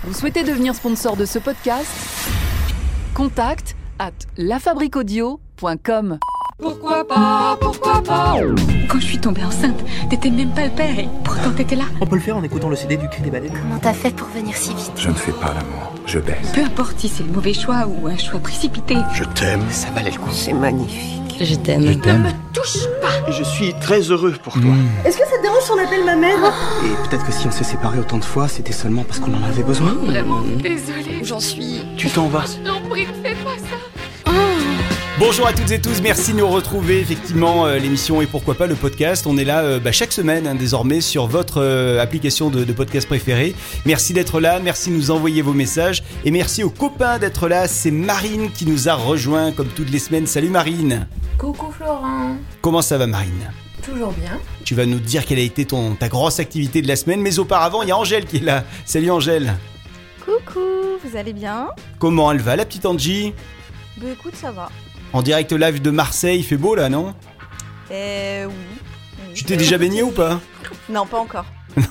Vous souhaitez devenir sponsor de ce podcast ? Contact @lafabriquaudio.com. Pourquoi pas ? Quand je suis tombée enceinte, t'étais même pas le père et pourtant t'étais là. On peut le faire en écoutant le CD du Cri des Baleines. Comment t'as fait pour venir si vite ? Je ne fais pas l'amour, je baise. Peu importe si c'est le mauvais choix ou un choix précipité. Je t'aime. Ça valait le coup. C'est magnifique. Je t'aime. Je t'aime. Touche pas. Et je suis très heureux pour toi. Est-ce que ça te dérange si on appelle ma mère ? Et peut-être que si on s'est séparés autant de fois, c'était seulement parce qu'on en avait besoin. Vraiment, désolée. J'en suis... Tu t'en vas. Non, prie, fais pas ça. Bonjour à toutes et tous, merci de nous retrouver. Effectivement, l'émission Et pourquoi pas le podcast. On est là chaque semaine désormais sur votre application de podcast préférée. Merci d'être là, merci de nous envoyer vos messages et merci aux copains d'être là. C'est Marine qui nous a rejoint comme toutes les semaines. Salut Marine. Coucou Florent. Comment ça va Marine ? Toujours bien. Tu vas nous dire quelle a été ta grosse activité de la semaine, mais auparavant il y a Angèle qui est là. Salut Angèle. Coucou, vous allez bien ? Comment elle va la petite Angie ? Bah écoute, ça va. En direct live de Marseille, il fait beau là, non ? Oui. Tu t'es déjà baigné ou pas ? Non, pas encore.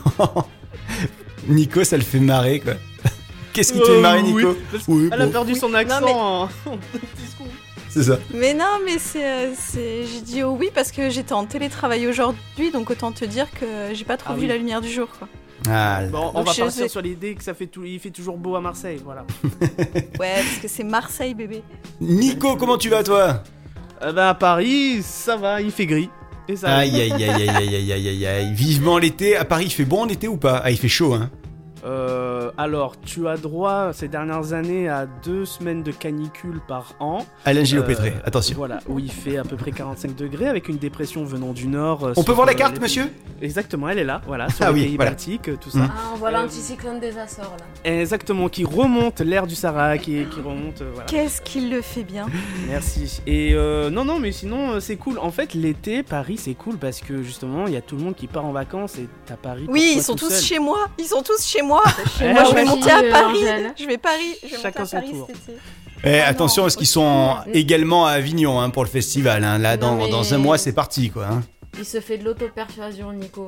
Nico, ça le fait marrer quoi. Qu'est-ce qui te fait marrer Nico ? Oui, elle a perdu son accent en discours. C'est ça. Mais non, mais j'ai dit oui parce que j'étais en télétravail aujourd'hui, donc autant te dire que j'ai pas trop vu la lumière du jour, quoi. Ah, bon, on va partir sur l'idée que il fait toujours beau à Marseille, voilà. Ouais, parce que c'est Marseille, bébé. Nico, comment tu vas toi ? À Paris, ça va, il fait gris. Et ça aïe. Vivement l'été. À Paris, il fait bon en été ou pas ? Ah, il fait chaud, hein. Alors, tu as droit ces dernières années à 2 semaines de canicule par an. Alain Gillot-Pétré, attention. Voilà, où il fait à peu près 45 degrés avec une dépression venant du nord. On peut voir la carte, monsieur ? Exactement, elle est là, voilà, sur les pays baltiques, tout ça. On voit l'anticyclone des Açores, là. Exactement, qui remonte l'air du Sahara, qui remonte, voilà. Qu'est-ce qu'il le fait bien. Merci. Et non, mais sinon, c'est cool. En fait, l'été, Paris, c'est cool parce que justement, il y a tout le monde qui part en vacances et t'as Paris. Oui, ils sont tous chez moi. Moi, je vais moi monter à Paris. Angèle. Je vais monter Chacun à son Paris tour. cet été. Attention parce qu'ils sont également à Avignon pour le festival. Hein. Là, dans un mois, c'est parti, quoi. Hein. Il se fait de l'auto-persuasion, Nico.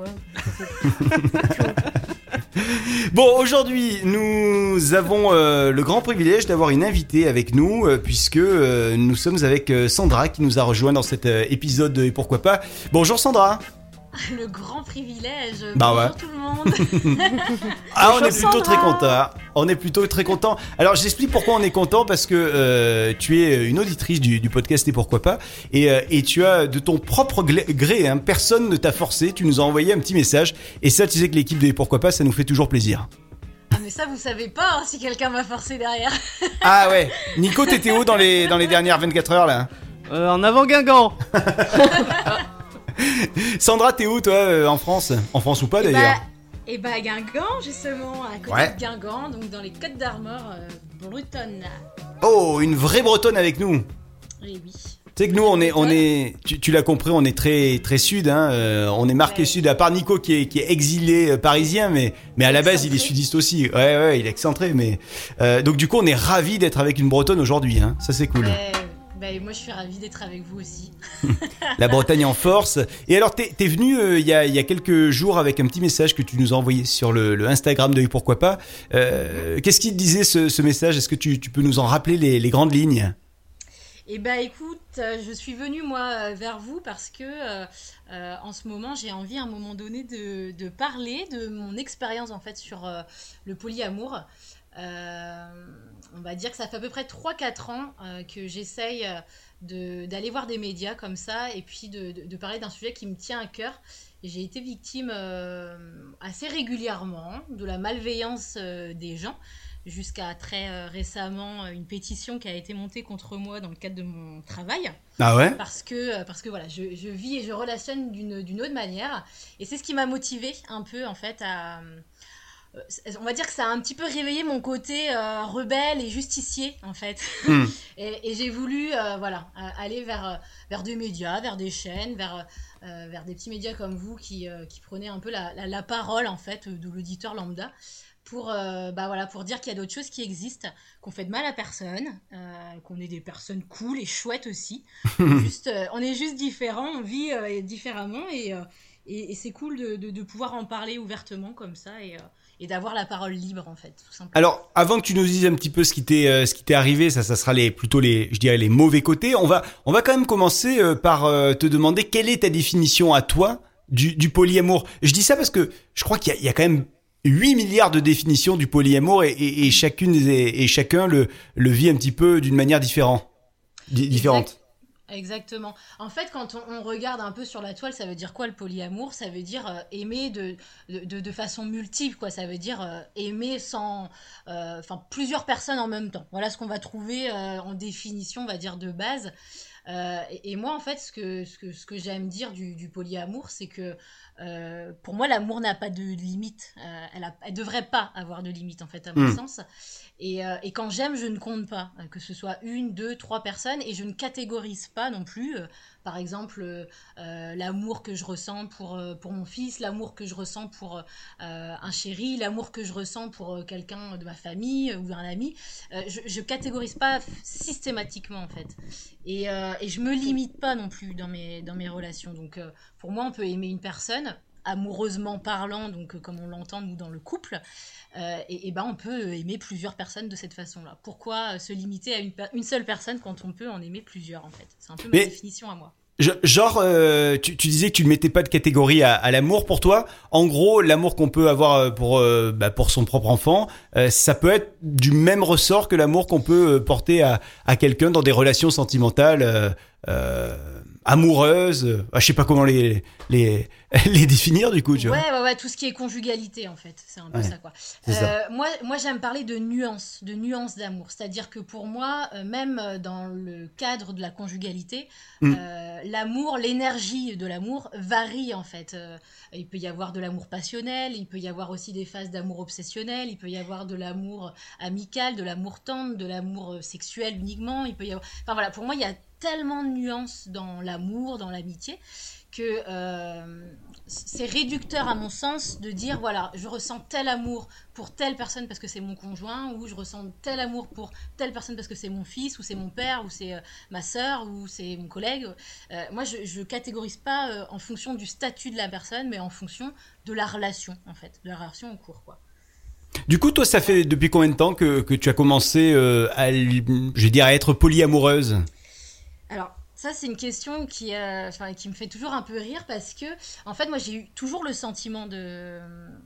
Bon, aujourd'hui, nous avons le grand privilège d'avoir une invitée avec nous, puisque nous sommes avec Sandra qui nous a rejoint dans cet épisode de Et pourquoi pas. Bonjour Sandra. Le grand privilège. Bonjour tout le monde. On est plutôt très content. On est plutôt très content. Alors j'explique pourquoi on est content, parce que tu es une auditrice du podcast Et pourquoi pas, et tu as de ton propre gré, personne ne t'a forcé, tu nous as envoyé un petit message, et ça tu sais que l'équipe de Et pourquoi pas, ça nous fait toujours plaisir. Ah mais ça vous savez pas si quelqu'un m'a forcé derrière. Ah ouais. Nico, t'étais où dans les dernières 24 heures là ? En avant Guingamp. Sandra, t'es où toi en France ? En France ou pas d'ailleurs ? Et à Guingamp justement, à côté de Guingamp, donc dans les Côtes d'Armor bretonnes. Oh, une vraie bretonne avec nous. Et oui. Tu sais que nous on est tu l'as compris, on est très très sud, on est marqué sud, à part Nico qui est exilé parisien, mais à la base il est sudiste aussi. Ouais, il est excentré, mais donc du coup on est ravis d'être avec une bretonne aujourd'hui, ça c'est cool. Moi je suis ravie d'être avec vous aussi. La Bretagne en force. Et alors t'es venu il y a quelques jours avec un petit message que tu nous as envoyé sur le Instagram de Et pourquoi pas. Qu'est-ce qu'il disait ce message ? Est-ce que tu peux nous en rappeler les grandes lignes ? Écoute, je suis venue moi vers vous parce que en ce moment j'ai envie à un moment donné de parler de mon expérience en fait sur le polyamour. On va dire que ça fait à peu près 3-4 ans que j'essaye d'aller voir des médias comme ça et puis de parler d'un sujet qui me tient à cœur. Et j'ai été victime assez régulièrement de la malveillance des gens, jusqu'à très récemment une pétition qui a été montée contre moi dans le cadre de mon travail. Ah ouais ? Parce que voilà, je vis et je relationne d'une autre manière. Et c'est ce qui m'a motivée un peu en fait à... On va dire que ça a un petit peu réveillé mon côté rebelle et justicier en fait. Et j'ai voulu aller vers des médias, vers des chaînes, vers des petits médias comme vous qui prenaient un peu la parole en fait de l'auditeur lambda pour dire qu'il y a d'autres choses qui existent, qu'on fait de mal à personne, qu'on est des personnes cool et chouettes aussi. On est juste différents, on vit différemment et c'est cool de pouvoir en parler ouvertement comme ça et d'avoir la parole libre, en fait, tout simplement. Alors, avant que tu nous dises un petit peu ce qui t'est arrivé, ça sera plutôt je dirais les mauvais côtés. On va quand même commencer par te demander quelle est ta définition à toi du polyamour. Je dis ça parce que je crois qu'il y a quand même 8 milliards de définitions du polyamour et chacune et chacun le vit un petit peu d'une manière différente. Exactement. En fait, quand on regarde un peu sur la toile, ça veut dire quoi le polyamour ? Ça veut dire aimer de façon multiple, quoi. Ça veut dire aimer plusieurs personnes en même temps. Voilà ce qu'on va trouver en définition, on va dire, de base. Et moi, en fait, ce que j'aime dire du polyamour, c'est que pour moi, l'amour n'a pas de limite. Elle devrait pas avoir de limite, en fait, à mon sens. Et quand j'aime, je ne compte pas, que ce soit 1, 2, 3 personnes, et je ne catégorise pas non plus. Par exemple, l'amour que je ressens pour mon fils, l'amour que je ressens pour un chéri, l'amour que je ressens pour quelqu'un de ma famille ou un ami. Je catégorise pas systématiquement, en fait. Et je me limite pas non plus dans mes relations. Donc, pour moi, on peut aimer une personne amoureusement parlant, donc comme on l'entend nous dans le couple, et on peut aimer plusieurs personnes de cette façon-là. Pourquoi se limiter à une seule personne quand on peut en aimer plusieurs, en fait ? C'est un peu ma définition à moi. Genre, tu disais que tu ne mettais pas de catégorie à l'amour pour toi. En gros, l'amour qu'on peut avoir pour son propre enfant, ça peut être du même ressort que l'amour qu'on peut porter à quelqu'un dans des relations sentimentales amoureuses. Je sais pas comment les définir du coup. Tu vois. Ouais, tout ce qui est conjugalité, en fait, c'est un peu ça, quoi. Moi, j'aime parler de nuances d'amour. C'est-à-dire que pour moi, même dans le cadre de la conjugalité, l'amour, l'énergie de l'amour varie, en fait. Il peut y avoir de l'amour passionnel, il peut y avoir aussi des phases d'amour obsessionnel, il peut y avoir de l'amour amical, de l'amour tendre, de l'amour sexuel uniquement. Il peut y avoir... Enfin voilà, pour moi, il y a tellement de nuances dans l'amour, dans l'amitié, que c'est réducteur à mon sens de dire voilà, je ressens tel amour pour telle personne parce que c'est mon conjoint, ou je ressens tel amour pour telle personne parce que c'est mon fils, ou c'est mon père, ou c'est ma sœur, ou c'est mon collègue. Moi, je catégorise pas en fonction du statut de la personne, mais en fonction de la relation, en fait, de la relation en cours, quoi. Du coup, toi, ça fait depuis combien de temps que tu as commencé à être polyamoureuse ? Alors, ça, c'est une question qui me fait toujours un peu rire parce que, en fait, moi, j'ai eu toujours le sentiment de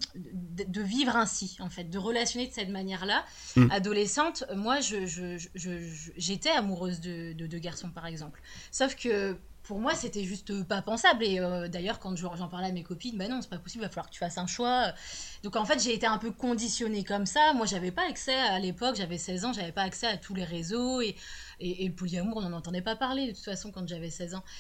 vivre ainsi, en fait, de relationner de cette manière-là. Adolescente, moi, j'étais amoureuse de 2 garçons, par exemple. Sauf que, pour moi, c'était juste pas pensable. Et d'ailleurs, quand j'en parlais à mes copines, bah non, c'est pas possible, il va falloir que tu fasses un choix. Donc, en fait, j'ai été un peu conditionnée comme ça. Moi, j'avais pas accès à l'époque, j'avais 16 ans, j'avais pas accès à tous les réseaux. Et le polyamour, on n'en entendait pas parler, de toute façon, quand j'avais 16 ans.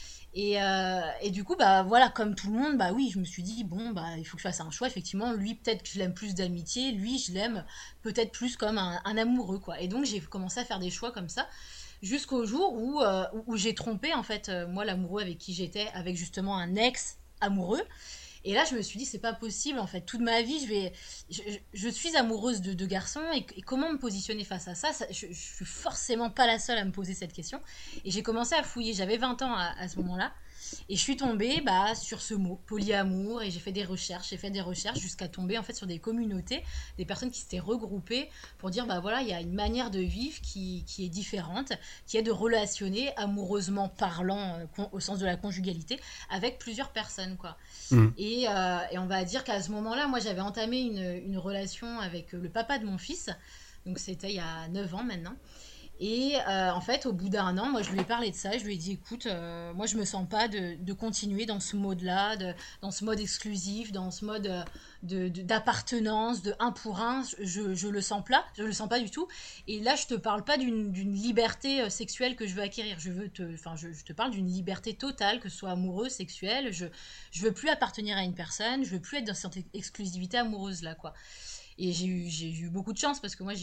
Et du coup, bah voilà, comme tout le monde, bah oui, je me suis dit, bon, bah il faut que je fasse un choix. Effectivement, lui, peut-être que je l'aime plus d'amitié. Lui, je l'aime peut-être plus comme un amoureux, quoi. Et donc, j'ai commencé à faire des choix comme ça. Jusqu'au jour où j'ai trompé, en fait, moi, l'amoureux avec qui j'étais, avec justement un ex amoureux. Et là, je me suis dit, c'est pas possible, en fait. Toute ma vie, je suis amoureuse de 2 garçons. Et comment me positionner face à ça, je suis forcément pas la seule à me poser cette question. Et j'ai commencé à fouiller. J'avais 20 ans à ce moment-là. Et je suis tombée sur ce mot, polyamour, et j'ai fait des recherches jusqu'à tomber en fait sur des communautés, des personnes qui s'étaient regroupées pour dire bah voilà, il y a une manière de vivre qui est différente, qui est de relationner amoureusement parlant au sens de la conjugalité avec plusieurs personnes, quoi. Et on va dire qu'à ce moment-là, moi j'avais entamé une relation avec le papa de mon fils, donc c'était il y a 9 ans maintenant. Et en fait, au bout d'1 an, moi, je lui ai parlé de ça. Je lui ai dit, écoute, moi, je me sens pas de continuer dans ce mode-là, dans ce mode exclusif, dans ce mode d'appartenance, de 1 pour 1. Je le sens pas, je le sens pas du tout. Et là, je te parle pas d'une liberté sexuelle que je veux acquérir. Je te parle d'une liberté totale, que ce soit amoureuse, sexuelle. Je veux plus appartenir à une personne. Je veux plus être dans cette exclusivité amoureuse là, quoi. Et j'ai eu beaucoup de chance parce que moi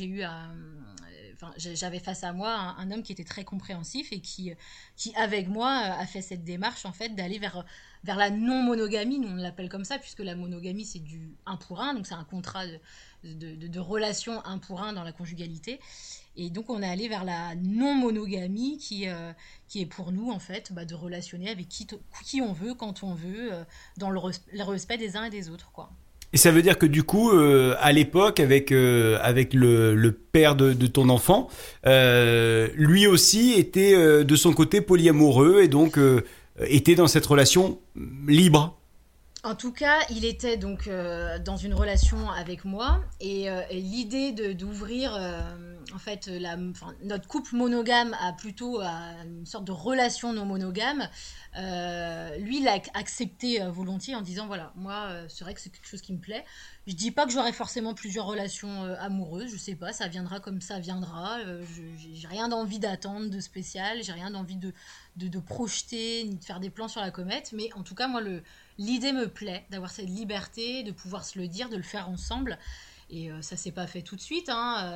j'avais face à moi un homme qui était très compréhensif et qui avec moi a fait cette démarche en fait d'aller vers la non-monogamie, nous on l'appelle comme ça puisque la monogamie c'est du 1 pour 1, donc c'est un contrat de relation 1 pour 1 dans la conjugalité. Et donc on est allé vers la non-monogamie qui est pour nous en fait de relationner avec qui on veut, quand on veut, dans le respect des uns et des autres, quoi. Et ça veut dire que du coup, à l'époque, avec le père de ton enfant, lui aussi était de son côté polyamoureux et donc était dans cette relation libre. En tout cas, il était donc dans une relation avec moi et l'idée d'ouvrir en fait notre couple monogame à plutôt à une sorte de relation non monogame, lui il a accepté volontiers en disant voilà, moi c'est vrai que c'est quelque chose qui me plaît. Je dis pas que j'aurai forcément plusieurs relations amoureuses, je sais pas, ça viendra comme ça viendra. J'ai rien d'envie d'attendre de spécial, j'ai rien d'envie de projeter ni de faire des plans sur la comète, mais en tout cas moi l'idée me plaît, d'avoir cette liberté, de pouvoir se le dire, de le faire ensemble. Et ça s'est pas fait tout de suite.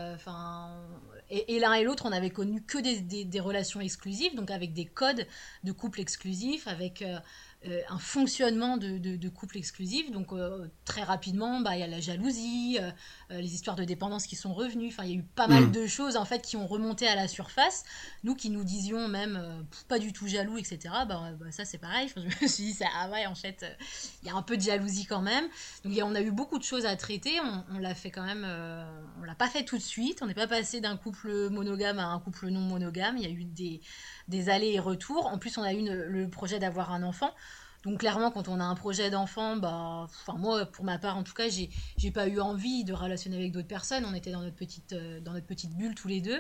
Et l'un et l'autre, on avait connu que des relations exclusives, donc avec des codes de couple exclusif, avec un fonctionnement de couple exclusif. Donc très rapidement, il y a la jalousie, les histoires de dépendance qui sont revenues. Enfin, il y a eu pas mal de choses en fait qui ont remonté à la surface. Nous qui nous disions même pas du tout jaloux, etc. Ça c'est pareil. Je me suis dit en fait, il y a un peu de jalousie quand même. Donc on a eu beaucoup de choses à traiter. On l'a fait quand même. On l'a pas fait tout de suite. On n'est pas passé d'un couple monogame à un couple non monogame. Il y a eu des allers et retours. En plus, on a eu le projet d'avoir un enfant. Donc clairement, quand on a un projet d'enfant, moi, pour ma part, en tout cas, j'ai pas eu envie de relationner avec d'autres personnes. On était dans notre petite bulle tous les deux.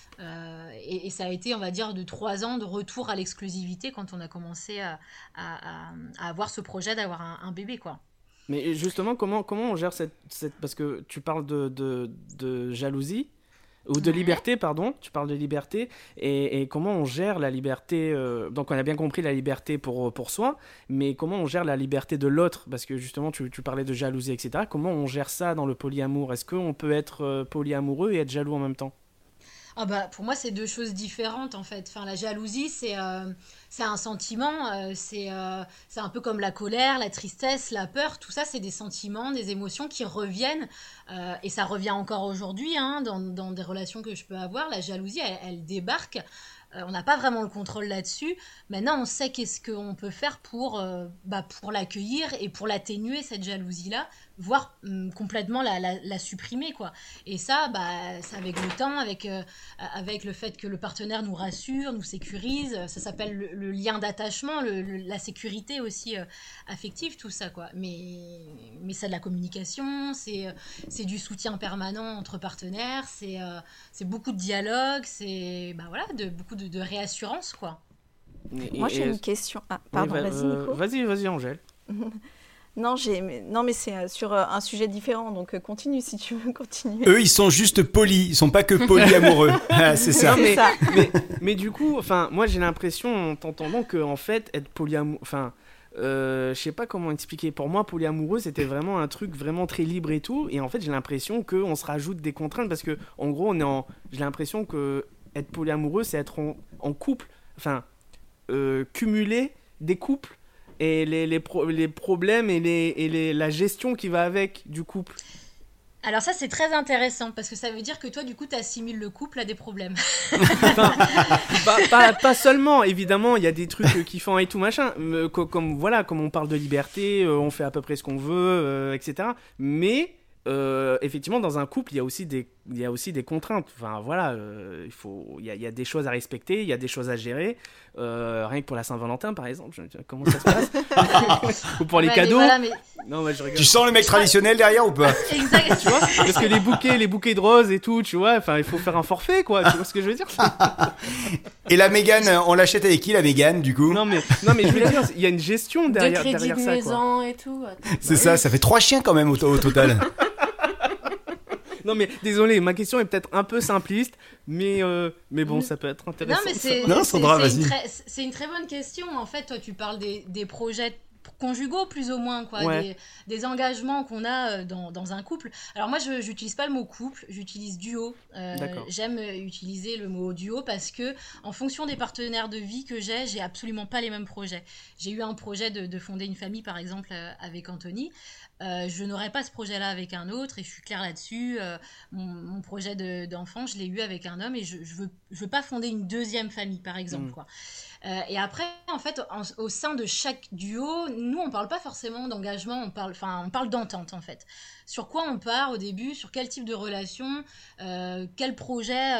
Et ça a été, on va dire, de 3 ans de retour à l'exclusivité quand on a commencé à avoir ce projet d'avoir un bébé, quoi. Mais justement, comment on gère cette... Parce que tu parles de jalousie, ou de liberté, pardon, tu parles de liberté, et comment on gère la liberté, donc on a bien compris la liberté pour soi, mais comment on gère la liberté de l'autre, parce que justement tu parlais de jalousie, etc. Comment on gère ça dans le polyamour? Est-ce qu'on peut être polyamoureux et être jaloux en même temps? Pour moi, c'est 2 choses différentes en fait. Enfin, la jalousie, c'est un sentiment, c'est un peu comme la colère, la tristesse, la peur. Tout ça, c'est des sentiments, des émotions qui reviennent. Et ça revient encore aujourd'hui dans des relations que je peux avoir. La jalousie, elle débarque. On n'a pas vraiment le contrôle là-dessus. Maintenant, on sait qu'est-ce qu'on peut faire pour l'accueillir et pour l'atténuer, cette jalousie-là, voire complètement la supprimer, quoi. Et ça, c'est avec le temps, avec le fait que le partenaire nous rassure, nous sécurise. Ça s'appelle le lien d'attachement, la sécurité aussi affective, tout ça, quoi. Mais c'est de la communication, c'est du soutien permanent entre partenaires, c'est beaucoup de dialogue, c'est beaucoup de réassurance, quoi. Moi, j'ai une question. Ah, pardon, vas-y, Nico. Vas-y, Angèle. Non, mais c'est sur un sujet différent, donc continue si tu veux continuer. Eux, ils sont juste polis, ils sont pas que polyamoureux. C'est ça. Mais du coup, moi j'ai l'impression en t'entendant que en fait être polyamoureux, je sais pas comment expliquer. Pour moi, polyamoureux, c'était vraiment un truc vraiment très libre et tout. Et en fait, j'ai l'impression qu'on se rajoute des contraintes parce que en gros, j'ai l'impression que être polyamoureux, c'est être en couple, cumuler des couples. Et les problèmes et la gestion qui va avec du couple. Alors ça, c'est très intéressant, parce que ça veut dire que toi, du coup, tu assimiles le couple à des problèmes. Pas seulement, évidemment, il y a des trucs kiffants et tout, machin. Comme on parle de liberté, on fait à peu près ce qu'on veut, etc. Mais... effectivement, dans un couple, il y a aussi des contraintes. Il y a des choses à respecter, il y a des choses à gérer. Rien que pour la Saint-Valentin, par exemple, comment ça se passe? Ou pour les cadeaux. Non, je rigole. Tu sens le mec traditionnel derrière ou pas? Exactement. Tu vois, parce que les bouquets de roses et tout, tu vois, il faut faire un forfait, quoi. Tu vois ce que je veux dire? Et la Mégane, on l'achète avec qui, la Mégane, du coup? Non, mais je veux dire, il y a une gestion derrière de crédit de ça, maison quoi. Et tout. C'est ça fait 3 chiens quand même au total. Non mais désolé, ma question est peut-être un peu simpliste, mais bon, ça peut être intéressant. Non, mais Non, Sandra, vas-y. C'est une très bonne question. En fait, toi, tu parles des projets conjugaux, plus ou moins, quoi, ouais. des engagements qu'on a dans un couple. Alors moi, je n'utilise pas le mot couple, j'utilise duo. J'aime utiliser le mot duo parce que, en fonction des partenaires de vie que j'ai absolument pas les mêmes projets. J'ai eu un projet de fonder une famille, par exemple, avec Anthony. je n'aurais pas ce projet-là avec un autre, et je suis claire là-dessus. Mon projet d'enfant, je l'ai eu avec un homme, et je veux pas fonder une deuxième famille, par exemple, quoi. Et après, en fait, au sein de chaque duo, nous, on parle pas forcément d'engagement, on parle d'entente, en fait. Sur quoi on part au début, sur quel type de relation, quel projet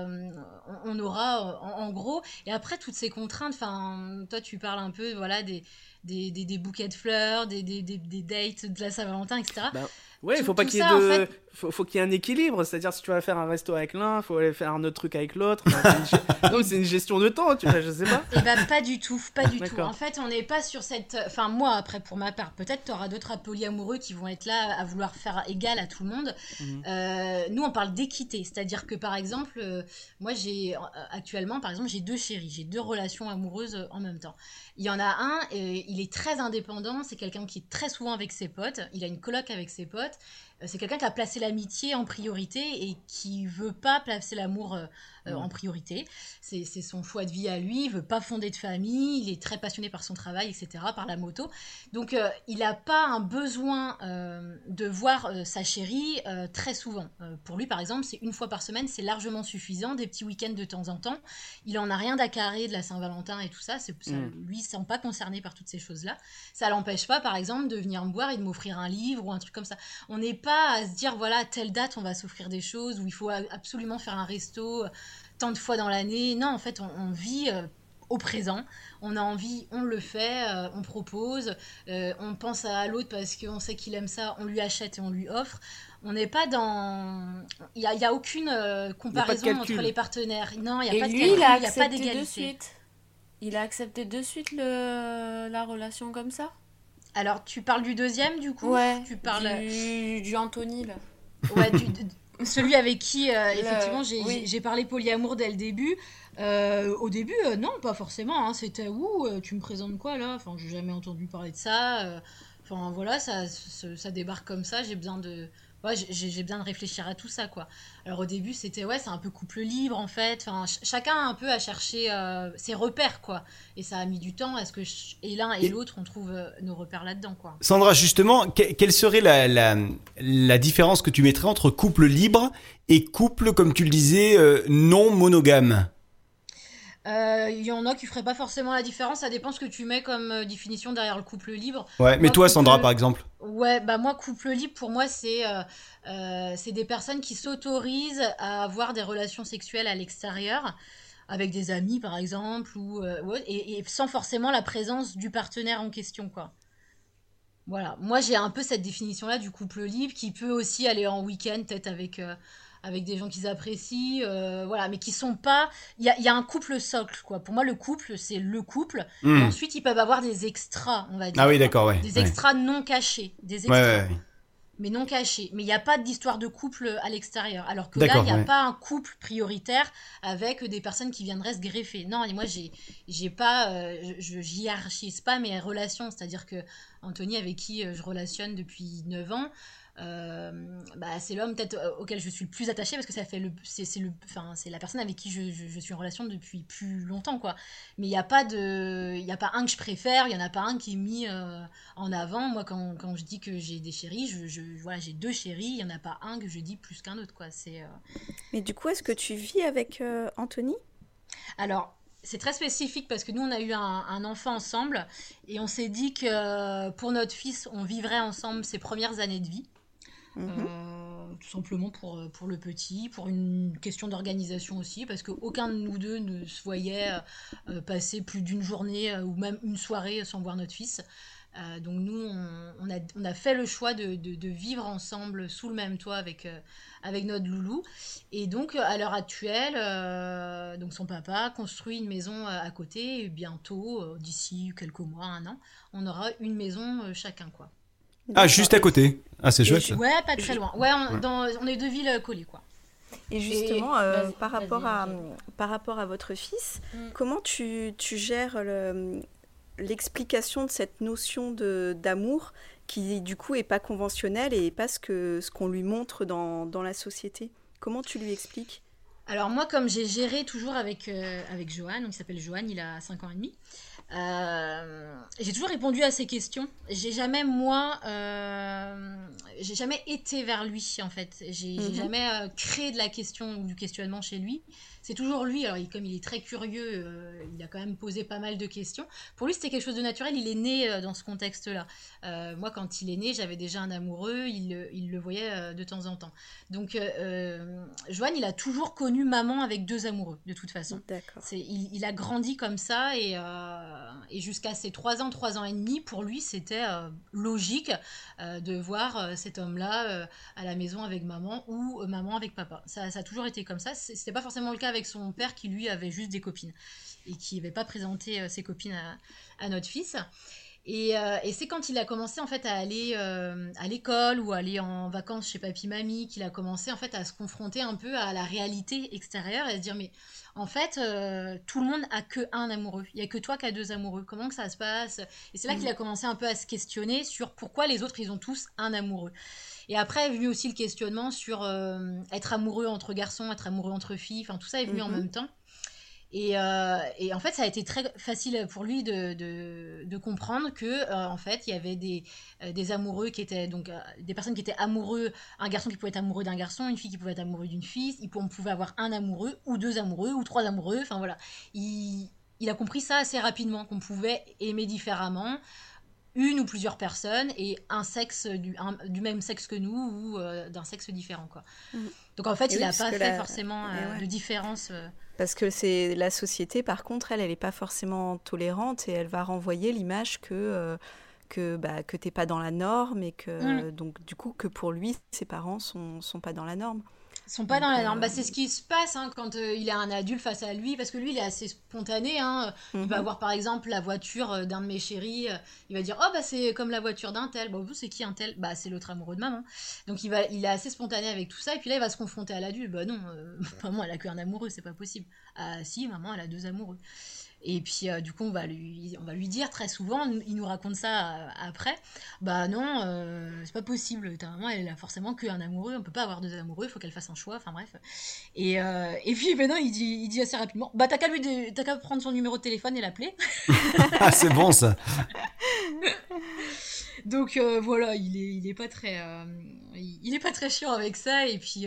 on aura, en gros. Et après, toutes ces contraintes, toi, tu parles un peu, voilà, des bouquets de fleurs, des dates de la Saint-Valentin, etc. Ouais, il faut pas qu'il y ait faut qu'il y ait un équilibre. C'est-à-dire, si tu vas faire un resto avec l'un, il faut aller faire un autre truc avec l'autre. Donc, c'est une gestion de temps, tu vois, je sais pas. Et pas du tout, pas du tout. En fait, on n'est pas sur cette... Enfin, moi, après, pour ma part, peut-être tu auras d'autres polyamoureux qui vont être là à vouloir faire égal à tout le monde. Nous, on parle d'équité. C'est-à-dire que, par exemple, moi, actuellement, par exemple, j'ai 2 chéris. J'ai 2 relations amoureuses en même temps. Il y en a un, il est très indépendant. C'est quelqu'un qui est très souvent avec ses potes. Il a une coloc avec ses potes. C'est quelqu'un qui a placé l'amitié en priorité et qui veut pas placer l'amour en priorité. C'est son choix de vie à lui. Il veut pas fonder de famille. Il est très passionné par son travail, etc., par la moto. Donc, il a pas un besoin de voir sa chérie très souvent. Pour lui, par exemple, c'est 1 fois par semaine, c'est largement suffisant. Des petits week-ends de temps en temps. Il en a rien d'à carrer de la Saint-Valentin et tout ça. Lui, il ne se sent pas concerné par toutes ces choses-là. Ça l'empêche pas, par exemple, de venir me voir et de m'offrir un livre ou un truc comme ça. On n'est pas à se dire, voilà, à telle date, on va s'offrir des choses, ou il faut absolument faire un resto tant de fois dans l'année. Non, en fait, on vit au présent. On a envie, on le fait, on propose, on pense à l'autre parce qu'on sait qu'il aime ça, on lui achète et on lui offre. On n'est pas dans... Il y a aucune comparaison entre les partenaires. Non, il n'y a pas de calcul, il n'y a pas d'égalité. Il a accepté de suite la relation comme ça? Alors, tu parles du deuxième, du coup? Ouais, tu parles du Anthony, là. Ouais, celui avec qui, effectivement, j'ai parlé polyamour dès le début. Au début, non, pas forcément. Hein. C'était, tu me présentes quoi, là? Enfin, j'ai jamais entendu parler de ça. Enfin, voilà, ça débarque comme ça. J'ai besoin de... Ouais, j'ai besoin de réfléchir à tout ça, quoi. Alors au début, c'était, c'est un peu couple libre, en fait. Enfin, chacun un peu a cherché ses repères, quoi. Et ça a mis du temps. Est-ce que et l'un et l'autre, on trouve nos repères là-dedans, quoi. Sandra, justement, quelle serait la différence que tu mettrais entre couple libre et couple, comme tu le disais, non monogame? Il y en a qui feraient pas forcément la différence, ça dépend ce que tu mets comme définition derrière le couple libre. Ouais, mais toi, Sandra, par exemple. Ouais, moi, couple libre, pour moi, c'est des personnes qui s'autorisent à avoir des relations sexuelles à l'extérieur, avec des amis, par exemple, et sans forcément la présence du partenaire en question, quoi. Voilà, moi, j'ai un peu cette définition-là du couple libre, qui peut aussi aller en week-end, peut-être avec des gens qu'ils apprécient, voilà, mais qui sont pas... Il y a un couple socle, quoi. Pour moi, le couple, c'est le couple. Et ensuite, ils peuvent avoir des extras, on va dire. Ah oui, d'accord, ouais. Des extras non cachés. Des extras, mais non cachés. Mais il n'y a pas d'histoire de couple à l'extérieur. Alors que là, il n'y a pas un couple prioritaire avec des personnes qui viendraient se greffer. Non, et moi, j'ai pas... je hiérarchise pas mes relations. C'est-à-dire que Anthony, avec qui je relationne depuis 9 ans... c'est l'homme peut-être auquel je suis le plus attachée parce que c'est la personne avec qui je suis en relation depuis plus longtemps, quoi. Mais il y a pas un que je préfère, il y en a pas un qui est mis en avant. Moi, quand je dis que j'ai des chéris, voilà, j'ai 2 chéris, il y en a pas un que je dis plus qu'un autre, quoi. Mais du coup, est-ce que tu vis avec Anthony? Alors, c'est très spécifique parce que nous, on a eu un enfant ensemble et on s'est dit que pour notre fils, on vivrait ensemble ses premières années de vie. Tout simplement pour le petit, pour une question d'organisation aussi, parce qu'aucun de nous deux ne se voyait passer plus d'une journée ou même une soirée sans voir notre fils. Donc nous, on a fait le choix de vivre ensemble sous le même toit avec notre loulou. Et donc, à l'heure actuelle, donc son papa construit une maison à côté. Et bientôt, d'ici quelques mois, 1 an, on aura une maison chacun, quoi. Ah, juste à côté. Ah, c'est chouette. Ouais, pas très loin. Ouais, on est 2 villes collées, quoi. Et justement, par rapport à votre fils, comment tu gères l'explication de cette notion d'amour qui, du coup, est pas conventionnelle et pas ce qu'on lui montre dans la société? Comment tu lui expliques? Alors moi, comme j'ai géré toujours avec Johan, donc il s'appelle Johan, il a 5 ans et demi, J'ai toujours répondu à ses questions. J'ai jamais été vers lui en fait. J'ai jamais créé de la question ou du questionnement chez lui. C'est toujours lui. Alors comme il est très curieux, il a quand même posé pas mal de questions. Pour lui, c'était quelque chose de naturel. Il est né dans ce contexte-là. Moi, quand il est né, j'avais déjà un amoureux. Il le voyait de temps en temps. Donc, Johan, il a toujours connu maman avec 2 amoureux, de toute façon. D'accord. Il a grandi comme ça et jusqu'à ses 3 ans et demi, pour lui, c'était logique de voir cet homme-là à la maison avec maman ou maman avec papa. Ça a toujours été comme ça. C'était pas forcément le cas avec son père qui, lui, avait juste des copines et qui n'avait pas présenté ses copines à notre fils. Et c'est quand il a commencé en fait à aller à l'école ou aller en vacances chez papy-mamie qu'il a commencé en fait à se confronter un peu à la réalité extérieure et à se dire mais en fait tout le monde a que un amoureux, il y a que toi qui as 2 amoureux, comment que ça se passe? Et c'est là qu'il a commencé un peu à se questionner sur pourquoi les autres ils ont tous un amoureux. Et après est venu aussi le questionnement sur être amoureux entre garçons, être amoureux entre filles, enfin tout ça est venu en même temps. Et en fait, ça a été très facile pour lui de comprendre que en fait, il y avait des amoureux qui étaient donc des personnes qui étaient amoureux, un garçon qui pouvait être amoureux d'un garçon, une fille qui pouvait être amoureuse d'une fille. On pouvait avoir un amoureux ou 2 amoureux ou 3 amoureux. Enfin voilà, il a compris ça assez rapidement qu'on pouvait aimer différemment une ou plusieurs personnes et un sexe du même sexe que nous ou d'un sexe différent quoi. Donc en fait, il n'a pas fait forcément de différence. Parce que c'est la société, par contre, elle n'est pas forcément tolérante et elle va renvoyer l'image que t'es pas dans la norme et que donc du coup que pour lui, ses parents sont pas dans la norme. Sont pas dans la norme. C'est ce qui se passe quand il a un adulte face à lui, parce que lui il est assez spontané. Il va avoir par exemple la voiture d'un de mes chéris, il va dire oh bah c'est comme la voiture d'un tel. Bon, vous c'est qui un tel? Bah c'est l'autre amoureux de maman. Donc il est assez spontané avec tout ça et puis là il va se confronter à l'adulte. Bah non, maman elle a qu'un amoureux, c'est pas possible. Ah si, maman elle a 2 amoureux. Et puis du coup on va lui dire très souvent, il nous raconte ça après, bah non c'est pas possible, ta maman elle a forcément qu'un amoureux, on peut pas avoir 2 amoureux, il faut qu'elle fasse un choix, enfin bref. Et puis maintenant il dit assez rapidement, bah t'as qu'à prendre son numéro de téléphone et l'appeler. Ah c'est bon ça. Donc voilà, il est pas très chiant avec ça. Et puis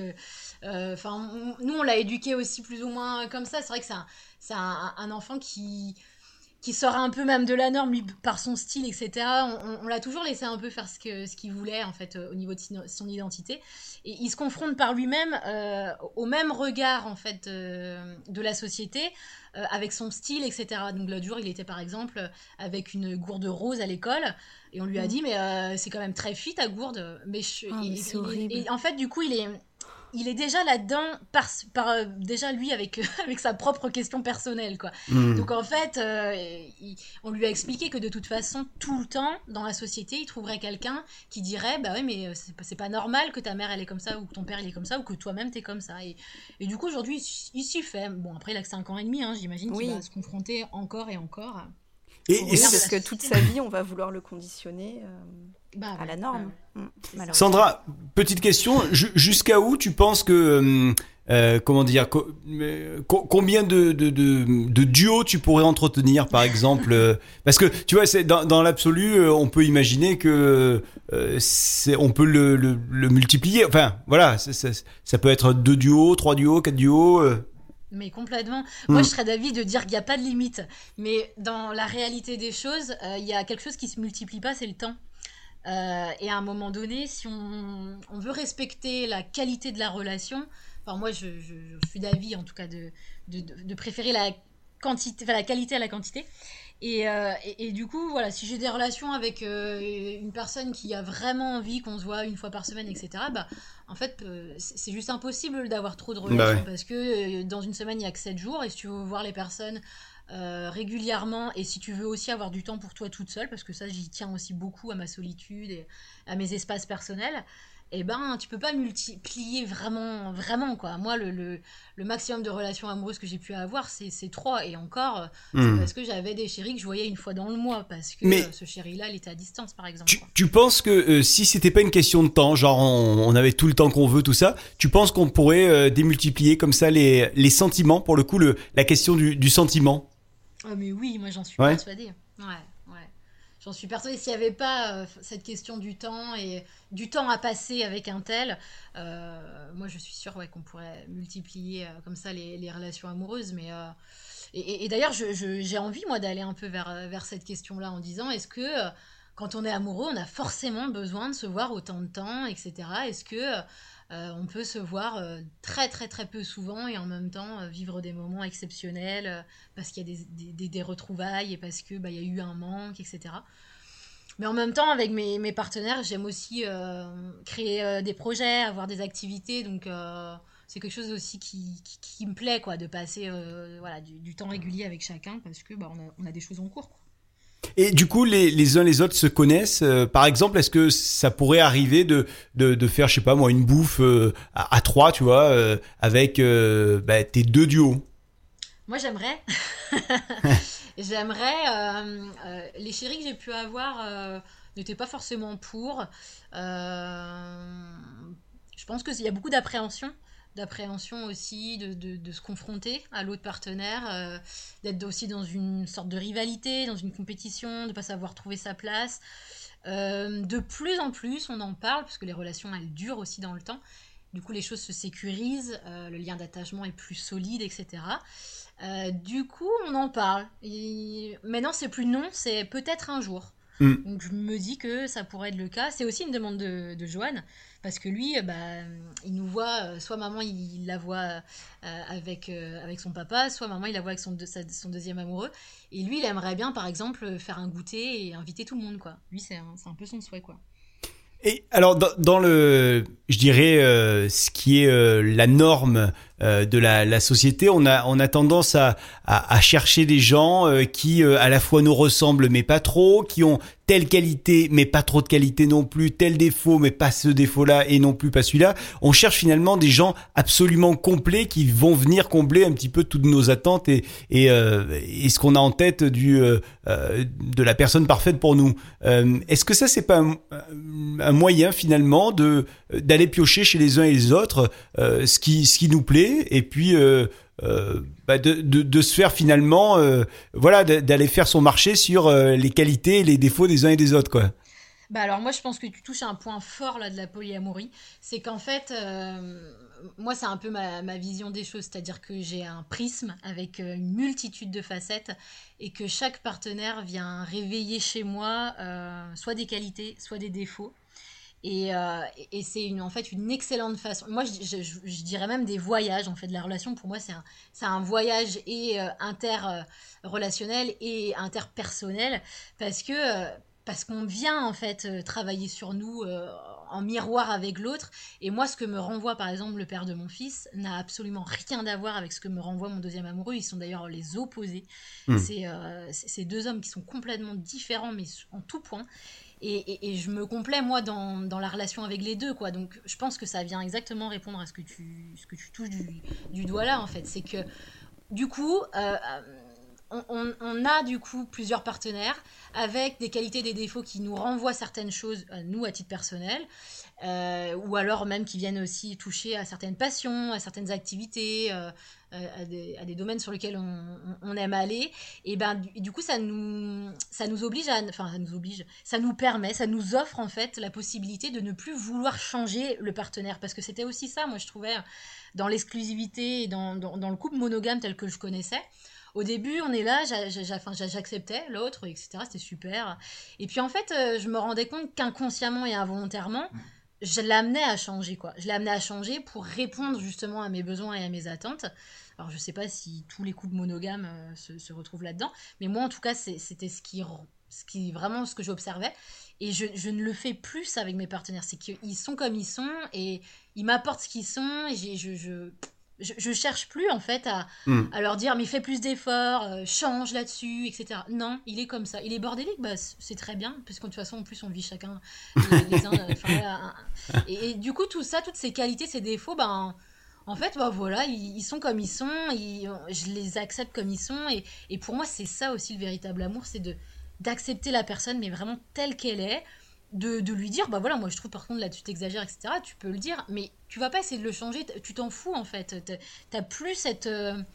nous on l'a éduqué aussi plus ou moins comme ça. C'est vrai que c'est un enfant qui sort un peu même de la norme lui, par son style, etc. On l'a toujours laissé un peu faire ce qu'il voulait en fait au niveau de son identité, et il se confronte par lui-même au même regard en fait de la société, avec son style, etc. Donc l'autre jour il était par exemple avec une gourde rose à l'école et on lui a dit mais c'est quand même très fit ta gourde, mais c'est horrible. Et en fait du coup il est déjà là-dedans déjà lui avec sa propre question personnelle quoi. Donc en fait on lui a expliqué que de toute façon tout le temps dans la société il trouverait quelqu'un qui dirait bah ouais mais c'est pas normal que ta mère elle est comme ça ou que ton père il est comme ça ou que toi-même t'es comme ça, et du coup aujourd'hui il s'y fait. Bon après il a que 5 ans et demi j'imagine qu'il va se confronter encore et encore parce que toute sa vie on va vouloir le conditionner à la norme. Sandra, petite question, jusqu'à où tu penses que comment dire, combien de duos tu pourrais entretenir par exemple, parce que tu vois c'est dans l'absolu on peut imaginer que on peut le multiplier, enfin voilà, ça peut être 2 duos, 3 duos, 4 duos. Mais complètement. Moi, je serais d'avis de dire qu'il n'y a pas de limite. Mais dans la réalité des choses, il y a quelque chose qui ne se multiplie pas, c'est le temps. Et à un moment donné, si on veut respecter la qualité de la relation, enfin moi, je suis d'avis en tout cas de préférer la qualité à la quantité. Et du coup, voilà, si j'ai des relations avec une personne qui a vraiment envie qu'on se voit une fois par semaine, etc., bah, en fait, c'est juste impossible d'avoir trop de relations parce que dans une semaine, il n'y a que 7 jours et si tu veux voir les personnes régulièrement et si tu veux aussi avoir du temps pour toi toute seule, parce que ça, j'y tiens aussi beaucoup à ma solitude et à mes espaces personnels, eh ben tu peux pas multiplier vraiment quoi. Moi le maximum de relations amoureuses que j'ai pu avoir c'est 3 et encore c'est parce que j'avais des chéris que je voyais une fois dans le mois parce que ce chéri là il était à distance par exemple. Tu penses que si c'était pas une question de temps, genre on avait tout le temps qu'on veut tout ça, tu penses qu'on pourrait démultiplier comme ça les sentiments, pour le coup la question du sentiment? Oh mais oui, moi j'en suis Ouais. persuadée. Ouais. J'en suis persuadée. S'il n'y avait pas cette question du temps et du temps à passer avec un tel, moi je suis sûre qu'on pourrait multiplier comme ça les relations amoureuses. Mais et d'ailleurs, j'ai envie moi d'aller un peu vers cette question-là en disant est-ce que quand on est amoureux, on a forcément besoin de se voir autant de temps, etc. Est-ce que on peut se voir très très très peu souvent et en même temps vivre des moments exceptionnels parce qu'il y a des retrouvailles et parce que il y a eu un manque, etc. Mais en même temps, avec mes partenaires, j'aime aussi créer des projets, avoir des activités, donc c'est quelque chose aussi qui me plaît, quoi, de passer du temps régulier avec chacun parce que on a des choses en cours, quoi. Et du coup, les uns les autres se connaissent. Par exemple, est-ce que ça pourrait arriver de faire, je sais pas moi, une bouffe à trois, tu vois, avec tes deux duos? Moi, j'aimerais. Les chéris que j'ai pu avoir n'étaient pas forcément pour. Je pense qu'il y a beaucoup d'appréhension aussi, de se confronter à l'autre partenaire, d'être aussi dans une sorte de rivalité, dans une compétition, de ne pas savoir trouver sa place. De plus en plus, on en parle, parce que les relations, elles durent aussi dans le temps. Du coup, les choses se sécurisent, le lien d'attachement est plus solide, etc. Du coup, on en parle. Et maintenant, c'est plus non, c'est peut-être un jour. Donc je me dis que ça pourrait être le cas. C'est aussi une demande de Johan, parce que lui, il nous voit, soit maman il la voit avec son papa, soit maman il la voit avec son deuxième amoureux. Et lui, il aimerait bien, par exemple, faire un goûter et inviter tout le monde, quoi. Lui, c'est un peu son souhait, quoi. Et alors dans je dirais ce qui est la norme de la société, on a tendance à chercher des gens qui à la fois nous ressemblent mais pas trop, qui ont telle qualité mais pas trop de qualité non plus, tel défaut mais pas ce défaut-là et non plus pas celui-là. On cherche finalement des gens absolument complets qui vont venir combler un petit peu toutes nos attentes et ce qu'on a en tête de la personne parfaite pour nous. Est-ce que ça c'est pas un moyen finalement d'aller piocher chez les uns et les autres ce qui nous plaît et puis de se faire finalement d'aller faire son marché sur les qualités et les défauts des uns et des autres, quoi. Alors moi je pense que tu touches à un point fort là de la polyamorie, c'est qu'en fait moi c'est un peu ma vision des choses, c'est-à-dire que j'ai un prisme avec une multitude de facettes et que chaque partenaire vient réveiller chez moi soit des qualités, soit des défauts. Et c'est en fait une excellente façon. Moi, je dirais même des voyages. En fait, la relation, pour moi, c'est un voyage et interrelationnel et interpersonnel parce qu'on vient en fait travailler sur nous en miroir avec l'autre. Et moi, ce que me renvoie par exemple le père de mon fils n'a absolument rien à voir avec ce que me renvoie mon deuxième amoureux. Ils sont d'ailleurs les opposés. C'est deux hommes qui sont complètement différents, mais en tout point. Et je me complais moi dans la relation avec les deux, quoi. Donc je pense que ça vient exactement répondre à ce que tu touches du doigt là, en fait. C'est que du coup on a du coup plusieurs partenaires avec des qualités, des défauts qui nous renvoient certaines choses, nous à titre personnel, ou alors même qui viennent aussi toucher à certaines passions, à certaines activités, à des domaines sur lesquels on aime aller. Et du coup ça nous oblige ça nous permet, ça nous offre en fait la possibilité de ne plus vouloir changer le partenaire, parce que c'était aussi ça, moi je trouvais, dans l'exclusivité et dans le couple monogame tel que je connaissais. Au début, on est là, j'acceptais l'autre, etc. C'était super. Et puis en fait, je me rendais compte qu'inconsciemment et involontairement, je l'amenais à changer, quoi. Je l'amenais à changer pour répondre justement à mes besoins et à mes attentes. Alors je sais pas si tous les couples monogames se retrouvent là-dedans, mais moi en tout cas, c'était ce qui vraiment ce que j'observais. Et je ne le fais plus avec mes partenaires. C'est qu'ils sont comme ils sont et ils m'apportent ce qu'ils sont. Et je cherche plus en fait à leur dire mais fais plus d'efforts, change là-dessus, etc. Non, il est comme ça, il est bordélique, c'est très bien, parce que de toute façon en plus on vit chacun les uns, voilà, et du coup tout ça, toutes ces qualités, ces défauts, en fait voilà, ils sont comme ils sont, je les accepte comme ils sont, et pour moi c'est ça aussi le véritable amour, c'est d'accepter la personne mais vraiment telle qu'elle est. De lui dire voilà, moi je trouve par contre là tu t'exagères, etc. Tu peux le dire, mais tu vas pas essayer de le changer, tu t'en fous en fait, t'as plus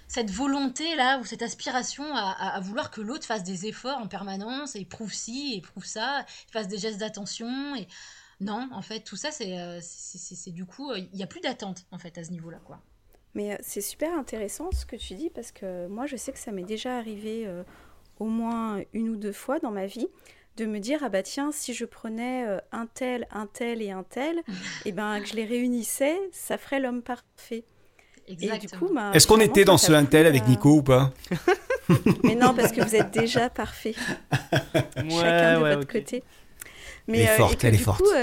cette volonté là ou cette aspiration à vouloir que l'autre fasse des efforts en permanence et prouve ci et prouve ça, fasse des gestes d'attention et non, en fait, tout ça c'est du coup il n'y a plus d'attente en fait à ce niveau-là quoi. Mais c'est super intéressant ce que tu dis parce que moi je sais que ça m'est déjà arrivé au moins 1 ou 2 fois dans ma vie de me dire ah bah tiens si je prenais un tel et un tel et ben que je les réunissais ça ferait l'homme parfait. Exactement. Et du coup, est-ce qu'on était dans ce un tel avec Nico ou pas? Mais non parce que vous êtes déjà parfait chacun de votre côté. Mais elle est forte, elle est forte. Du coup,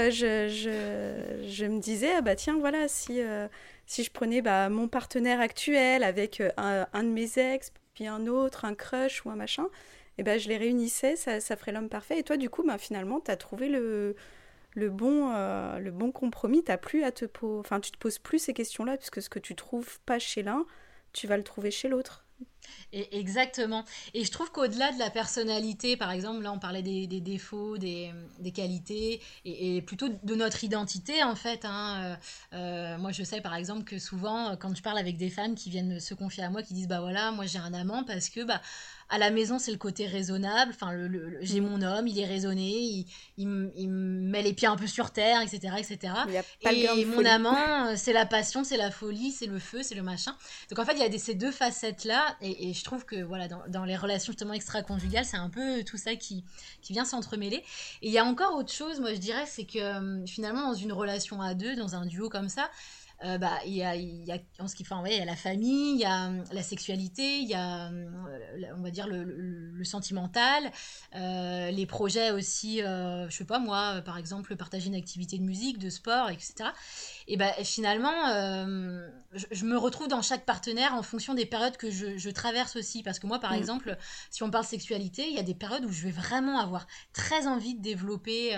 je me disais, ah bah tiens, voilà, si je prenais mon partenaire actuel avec un de mes ex, puis un autre, un crush ou un machin, et ben je les réunissais, ça ferait l'homme parfait. Et toi, du coup, finalement, tu as trouvé le bon compromis. T'as plus à tu te poses plus ces questions-là, puisque ce que tu trouves pas chez l'un, tu vas le trouver chez l'autre. Et exactement. Et je trouve qu'au-delà de la personnalité, par exemple, là on parlait des défauts, des qualités, et plutôt de notre identité en fait. Moi je sais par exemple que souvent quand je parle avec des femmes qui viennent se confier à moi, qui disent bah voilà, moi j'ai un amant parce que à la maison c'est le côté raisonnable, enfin j'ai mon homme, il est raisonné, il me met les pieds un peu sur terre, etc. Et mon amant c'est la passion, c'est la folie, c'est le feu, c'est le machin. Donc en fait il y a ces deux facettes là, et je trouve que voilà dans les relations justement extra-conjugales c'est un peu tout ça qui vient s'entremêler. Et il y a encore autre chose, moi je dirais, c'est que finalement dans une relation à deux, dans un duo comme ça, il y a en ce qui fait, il y a la famille, il y a la sexualité, il y a on va dire le sentimental, les projets aussi, je sais pas moi, par exemple partager une activité de musique, de sport, etc. Et finalement je me retrouve dans chaque partenaire en fonction des périodes que je traverse aussi, parce que moi par exemple si on parle sexualité, il y a des périodes où je vais vraiment avoir très envie de développer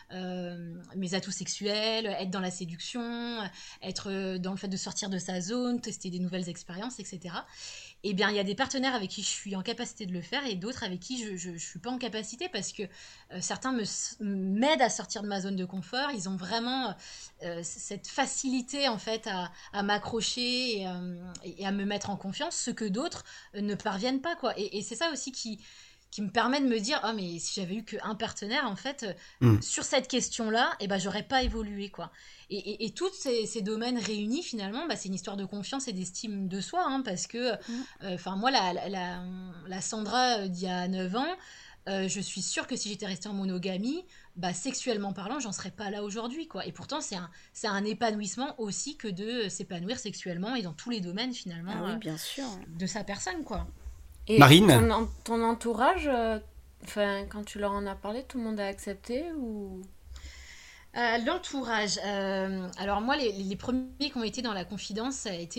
mes atouts sexuels, être dans la séduction, être dans le fait de sortir de sa zone, tester des nouvelles expériences, etc. Et bien, il y a des partenaires avec qui je suis en capacité de le faire et d'autres avec qui je ne suis pas en capacité, parce que certains m'aident à sortir de ma zone de confort. Ils ont vraiment cette facilité en fait à m'accrocher et à me mettre en confiance, ce que d'autres ne parviennent pas, quoi. Et c'est ça aussi qui me permet de me dire « Ah, mais si j'avais eu qu'un partenaire, en fait, sur cette question-là, j'aurais pas évolué, quoi. » Et tous ces domaines réunis, finalement, c'est une histoire de confiance et d'estime de soi, parce que, moi, la Sandra d'il y a 9 ans, je suis sûre que si j'étais restée en monogamie, sexuellement parlant, j'en serais pas là aujourd'hui, quoi. Et pourtant, c'est un épanouissement aussi que de s'épanouir sexuellement et dans tous les domaines, finalement, oui, bien sûr. De sa personne, quoi. Et Marine, ton entourage, quand tu leur en as parlé, tout le monde a accepté ou... L'entourage. Alors moi, les premiers qui ont été dans la confidence, ça a été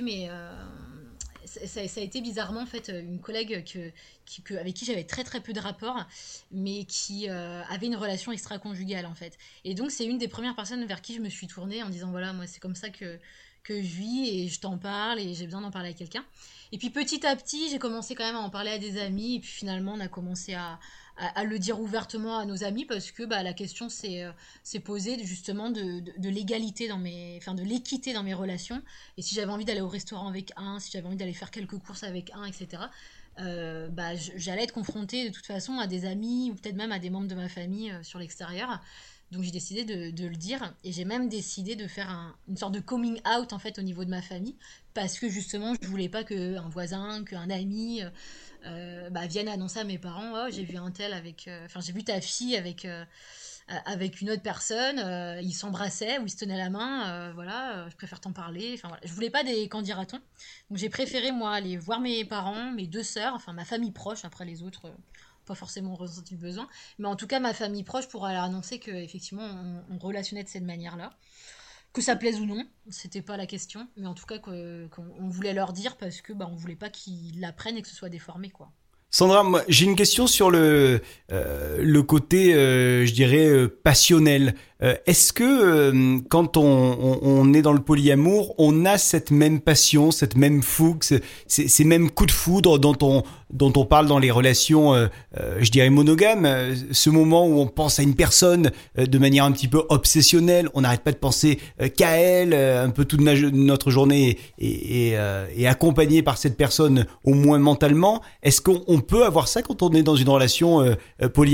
ça a été bizarrement en fait une collègue avec qui j'avais très très peu de rapports, mais qui avait une relation extra-conjugale en fait. Et donc c'est une des premières personnes vers qui je me suis tournée en disant voilà, moi c'est comme ça que je vis et je t'en parle et j'ai besoin d'en parler à quelqu'un. Et puis petit à petit, j'ai commencé quand même à en parler à des amis, et puis finalement on a commencé à le dire ouvertement à nos amis, parce que la question s'est posée justement de l'égalité de l'équité dans mes relations. Et si j'avais envie d'aller au restaurant avec un, si j'avais envie d'aller faire quelques courses avec un, etc., j'allais être confrontée de toute façon à des amis ou peut-être même à des membres de ma famille sur l'extérieur. Donc j'ai décidé de le dire, et j'ai même décidé de faire une sorte de coming out en fait au niveau de ma famille, parce que justement je voulais pas qu'un voisin, qu'un ami vienne annoncer à mes parents oh, j'ai vu un tel j'ai vu ta fille avec une autre personne, ils s'embrassaient ou ils se tenaient la main, je préfère t'en parler. Je voulais pas des qu'en dira-t-on. Donc j'ai préféré moi aller voir mes parents, mes 2 sœurs, ma famille proche, après les autres pas forcément ressenti le besoin, mais en tout cas ma famille proche, pour leur annoncer qu'effectivement on relationnait de cette manière-là. Que ça plaise ou non, c'était pas la question, mais en tout cas qu'on voulait leur dire, parce que on voulait pas qu'ils l'apprennent et que ce soit déformé, quoi. Sandra, moi, j'ai une question sur le côté, je dirais, passionnel. Est-ce que quand on est dans le polyamour, on a cette même passion, cette même fougue, ces mêmes coups de foudre dont on parle dans les relations, je dirais monogames, ce moment où on pense à une personne de manière un petit peu obsessionnelle, on n'arrête pas de penser qu'à elle, un peu toute notre journée est accompagnée par cette personne, au moins mentalement. Est-ce qu'on peut avoir ça quand on est dans une relation polyamoureuse ?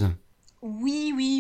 Oui.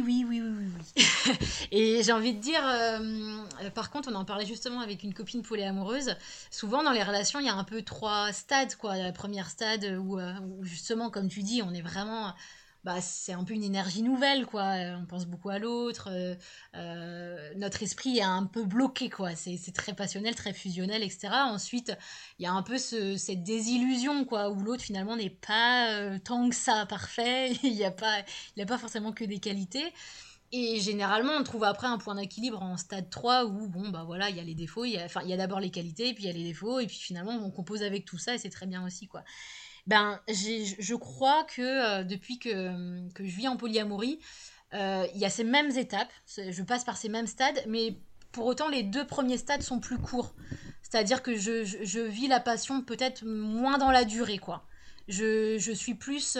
Et j'ai envie de dire, par contre, on en parlait justement avec une copine polyamoureuse. Souvent, dans les relations, il y a un peu 3 stades, quoi. La première stade où justement, comme tu dis, on est vraiment... c'est un peu une énergie nouvelle, quoi. On pense beaucoup à l'autre. Notre esprit est un peu bloqué, quoi. C'est très passionnel, très fusionnel, etc. Ensuite, il y a un peu cette désillusion, quoi, où l'autre, finalement, n'est pas tant que ça parfait. Il n'a pas forcément que des qualités. Et généralement, on trouve après un point d'équilibre en stade 3 où, voilà, il y a les défauts. Il y a d'abord les qualités, puis il y a les défauts. Et puis finalement, on compose avec tout ça et c'est très bien aussi, quoi. Je crois que depuis que je vis en polyamorie, il y a ces mêmes étapes, je passe par ces mêmes stades, mais pour autant les 2 premiers stades sont plus courts. C'est-à-dire que je vis la passion peut-être moins dans la durée, quoi. Je suis plus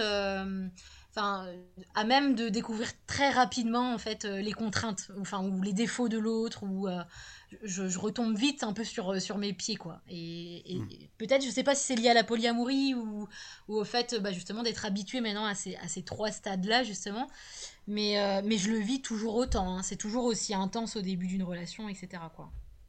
à même de découvrir très rapidement en fait les contraintes, ou les défauts de l'autre, ou je retombe vite un peu sur mes pieds, quoi. Et peut-être, je sais pas si c'est lié à la polyamorie ou au fait justement d'être habitué maintenant à ces 3 stades-là, justement. Mais je le vis toujours autant, hein. C'est toujours aussi intense au début d'une relation, etc., quoi.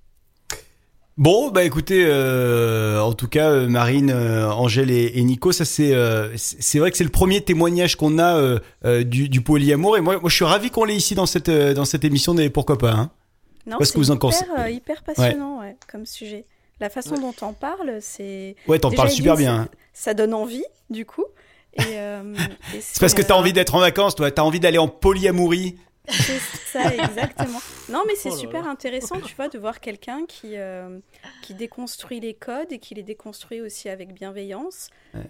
Bon, écoutez, en tout cas, Marine, Angèle et Nico, ça c'est vrai que c'est le premier témoignage qu'on a du polyamour, et moi je suis ravi qu'on l'ait ici dans cette émission des Pourquoi pas, hein. Non, Parce c'est que vous en pensez hyper passionnant, ouais, comme sujet. La façon dont t'en parles, c'est... Ouais, t'en parles super bien. Hein. Ça donne envie, du coup. Et c'est parce que t'as envie d'être en vacances, toi. T'as envie d'aller en polyamourie. C'est ça, exactement. Non, mais c'est super intéressant, tu vois, de voir quelqu'un qui déconstruit les codes et qui les déconstruit aussi avec bienveillance. Ouais.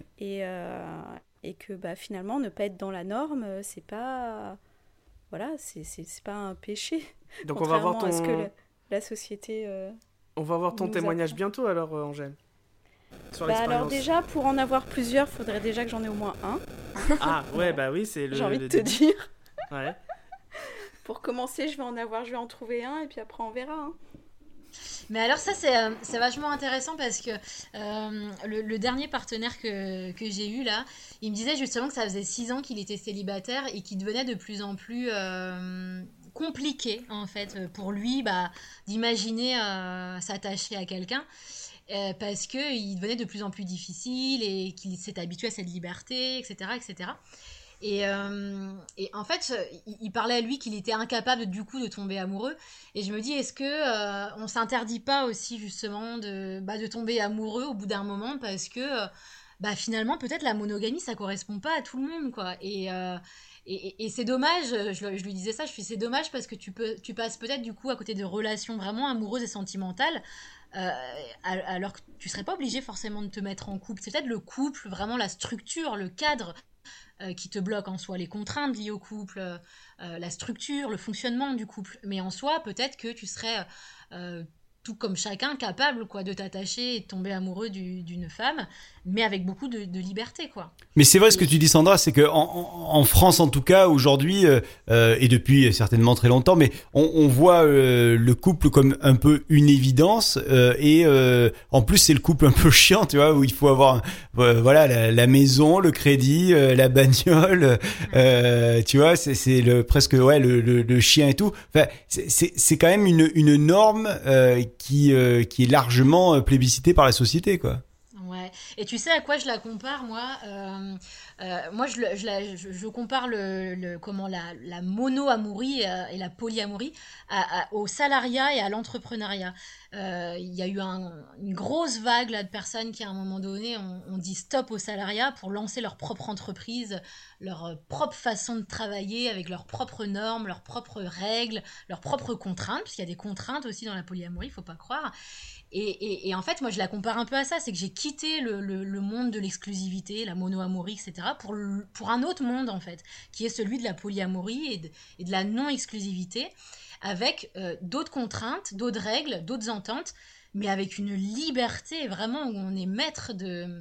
Et que finalement, ne pas être dans la norme, c'est pas... Voilà, c'est pas un péché. Donc on va voir à ce que la société... on va voir ton témoignage apprend. Bientôt alors, Angèle. Sur alors déjà, pour en avoir plusieurs, faudrait déjà que j'en ai au moins un. Ah ouais, oui, c'est le... J'ai envie de te dire. Ouais. Pour commencer, je vais en trouver un et puis après on verra. Hein. Mais alors ça, c'est vachement intéressant parce que le dernier partenaire que j'ai eu là, il me disait justement que ça faisait 6 ans qu'il était célibataire et qu'il devenait de plus en plus compliqué en fait pour lui d'imaginer s'attacher à quelqu'un. Parce qu'il devenait de plus en plus difficile et qu'il s'est habitué à cette liberté, etc., etc. Et en fait, il parlait à lui qu'il était incapable du coup de tomber amoureux. Et je me dis, est-ce que on s'interdit pas aussi justement de tomber amoureux au bout d'un moment, parce que finalement peut-être la monogamie ça correspond pas à tout le monde, quoi. Et c'est dommage. Je lui disais ça. Je fais c'est dommage parce que tu passes peut-être du coup à côté de relations vraiment amoureuses et sentimentales. Alors que tu serais pas obligé forcément de te mettre en couple. C'est peut-être le couple, vraiment la structure, le cadre qui te bloque en soi, les contraintes liées au couple, la structure, le fonctionnement du couple. Mais en soi, peut-être que tu serais tout comme chacun capable, quoi, de t'attacher et de tomber amoureux d'une femme, mais avec beaucoup de liberté, quoi. Mais c'est vrai ce que tu dis, Sandra, c'est que en France en tout cas aujourd'hui et depuis certainement très longtemps, mais on voit le couple comme un peu une évidence et en plus c'est le couple un peu chiant, tu vois, où il faut avoir la maison, le crédit, la bagnole, tu vois, c'est presque le chien et tout. Enfin, c'est quand même une norme qui est largement plébiscitée par la société, quoi. Ouais. Et tu sais à quoi je la compare, moi moi, je compare la mono-amourie et la polyamorie au salariat et à l'entrepreneuriat. Il y a eu une grosse vague là, de personnes qui, à un moment donné, ont dit stop au salariat pour lancer leur propre entreprise, leur propre façon de travailler avec leurs propres normes, leurs propres règles, leurs propres contraintes, parce qu'il y a des contraintes aussi dans la polyamorie, il ne faut pas croire. Et en fait, moi, je la compare un peu à ça, c'est que j'ai quitté le monde de l'exclusivité, la monoamorie, etc., pour un autre monde, en fait, qui est celui de la polyamorie et de la non-exclusivité, avec d'autres contraintes, d'autres règles, d'autres ententes, mais avec une liberté vraiment où on est maître de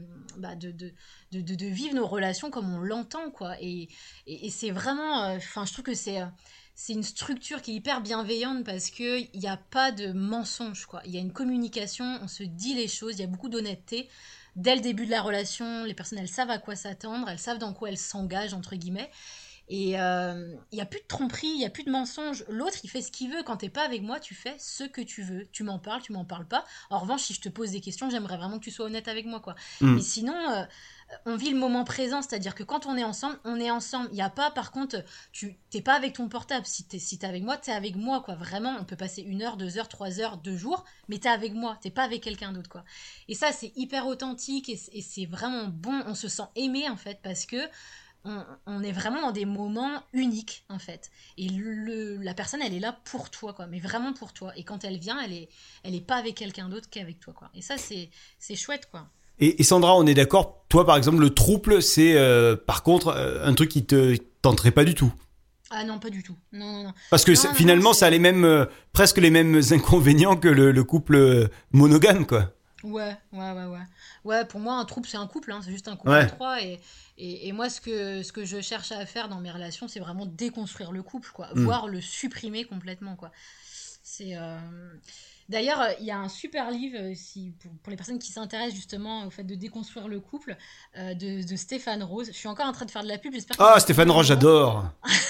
vivre nos relations comme on l'entend, quoi. Et c'est vraiment... je trouve que c'est une structure qui est hyper bienveillante parce qu'il n'y a pas de mensonge, quoi. Il y a une communication, on se dit les choses, il y a beaucoup d'honnêteté. Dès le début de la relation, les personnes, elles savent à quoi s'attendre, elles savent dans quoi elles s'engagent, entre guillemets. Et il n'y a plus de tromperie, il n'y a plus de mensonge. L'autre, il fait ce qu'il veut. Quand tu n'es pas avec moi, tu fais ce que tu veux. Tu m'en parles, tu m'en parles pas. En revanche, si je te pose des questions, j'aimerais vraiment que tu sois honnête avec moi, quoi. Mais sinon... on vit le moment présent, c'est-à-dire que quand on est ensemble, on est ensemble. Il n'y a pas, par contre, t'es pas avec ton portable. Si t'es avec moi, t'es avec moi, quoi. Vraiment, on peut passer 1 heure, 2 heures, 3 heures, 2 jours, mais t'es avec moi, t'es pas avec quelqu'un d'autre, quoi. Et ça, c'est hyper authentique et c'est vraiment bon. On se sent aimé, en fait, parce que on est vraiment dans des moments uniques, en fait. Et la personne, elle est là pour toi, quoi, mais vraiment pour toi. Et quand elle vient, elle est pas avec quelqu'un d'autre qu'avec toi, quoi. Et ça, c'est chouette, quoi. Et Sandra, on est d'accord, toi par exemple, le trouble, c'est par contre un truc qui te tenterait pas du tout. Ah non, pas du tout. Non. Parce que finalement, ça a les mêmes, presque les mêmes inconvénients que le couple monogame, quoi. Ouais. Ouais, pour moi, un trouble, c'est un couple, hein, c'est juste un couple de 3. Et moi, ce que je cherche à faire dans mes relations, c'est vraiment déconstruire le couple, quoi. Voire le supprimer complètement, quoi. C'est... D'ailleurs, il y a un super livre, pour les personnes qui s'intéressent justement au fait de déconstruire le couple, de Stéphane Rose. Je suis encore en train de faire de la pub, j'espère. Ah, Stéphane Rose, j'adore.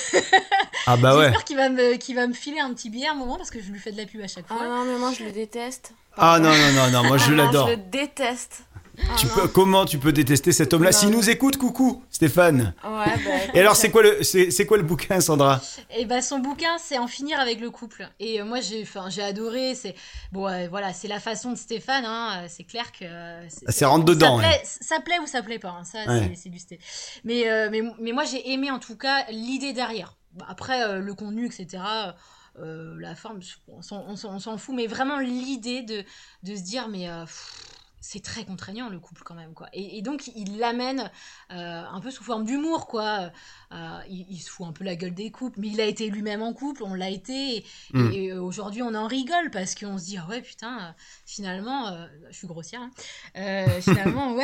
Ah bah ouais. J'espère qu'il va me filer un petit billet à un moment parce que je lui fais de la pub à chaque fois. Ah non, mais moi je le déteste. Ah non, moi je l'adore. Je le déteste. Comment tu peux détester cet homme-là? S'il nous écoute, coucou, Stéphane. Ouais, et alors, c'est quoi le bouquin, Sandra? Et son bouquin, c'est En finir avec le couple. Et moi, j'ai adoré. C'est voilà, c'est la façon de Stéphane. Hein, c'est clair que c'est rentre dedans. Ça plaît ou ça plaît pas. Hein, ça, c'est du sté. Mais moi, j'ai aimé en tout cas l'idée derrière. Après, le contenu, etc. La forme, on s'en fout. Mais vraiment l'idée de se dire, mais c'est très contraignant le couple quand même, quoi. Et donc il l'amène un peu sous forme d'humour, quoi. Il se fout un peu la gueule des couples, mais il a été lui-même en couple, on l'a été, et aujourd'hui on en rigole parce qu'on se dit ah ouais putain, finalement, je suis grossière, hein, finalement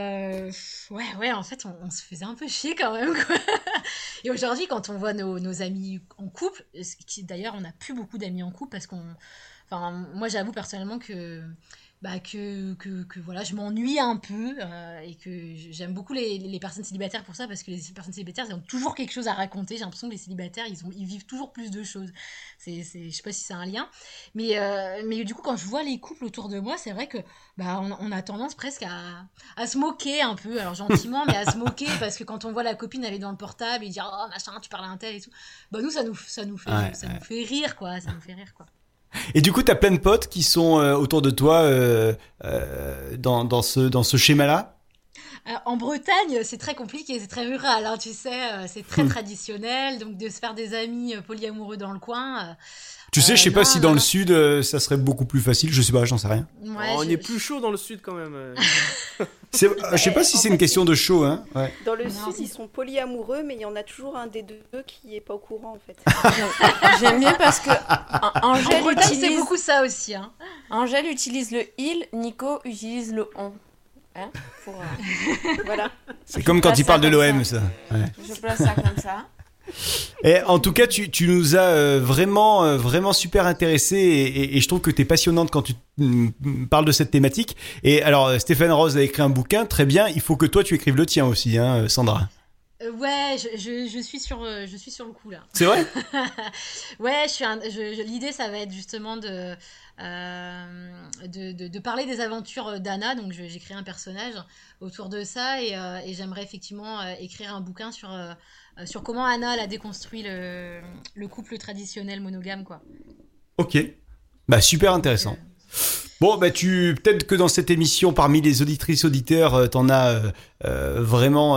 ouais en fait on se faisait un peu chier quand même, quoi. Et aujourd'hui quand on voit nos amis en couple, d'ailleurs on n'a plus beaucoup d'amis en couple parce moi j'avoue personnellement que voilà, je m'ennuie un peu et que j'aime beaucoup les personnes célibataires pour ça, parce que les personnes célibataires, ils ont toujours quelque chose à raconter. J'ai l'impression que les célibataires, ils vivent toujours plus de choses. Je sais pas si c'est un lien, mais du coup, quand je vois les couples autour de moi, c'est vrai que on a tendance presque à se moquer un peu, alors gentiment, mais à se moquer, parce que quand on voit la copine, elle est dans le portable et dire oh machin, tu parles à un tel et tout, nous ça nous fait rire, quoi. Ça nous fait rire, quoi. Et du coup, t'as plein de potes qui sont autour de toi dans ce schéma-là? En Bretagne, c'est très compliqué, c'est très rural, hein, tu sais, c'est très traditionnel, donc de se faire des amis polyamoureux dans le coin. Tu sais, je sais pas si dans le sud, ça serait beaucoup plus facile, je sais pas, j'en sais rien. Ouais, on est plus chaud dans le sud quand même. Je sais pas si c'est une question de chaud, hein. Ouais. Dans le sud, ils sont polyamoureux, mais il y en a toujours un des deux qui est pas au courant, en fait. J'aime bien parce que Angèle c'est beaucoup ça aussi, hein. Angèle utilise le il, Nico utilise le on. Hein, voilà. C'est comme quand il parle de l'OM, ça. Ouais. Je place ça comme ça. Et en tout cas, tu nous as vraiment super intéressés et je trouve que t'es passionnante quand tu parles de cette thématique. Et alors, Stéphane Rose a écrit un bouquin, très bien. Il faut que toi, tu écrives le tien aussi, hein, Sandra. Ouais, je suis sur le coup là. C'est vrai? Ouais, l'idée, ça va être justement de parler des aventures d'Anna. Donc j'ai créé un personnage autour de ça et j'aimerais effectivement écrire un bouquin sur comment Anna elle a déconstruit le couple traditionnel monogame, quoi. Ok, super intéressant. Bon, bah peut-être que dans cette émission, parmi les auditrices auditeurs, t'en as vraiment.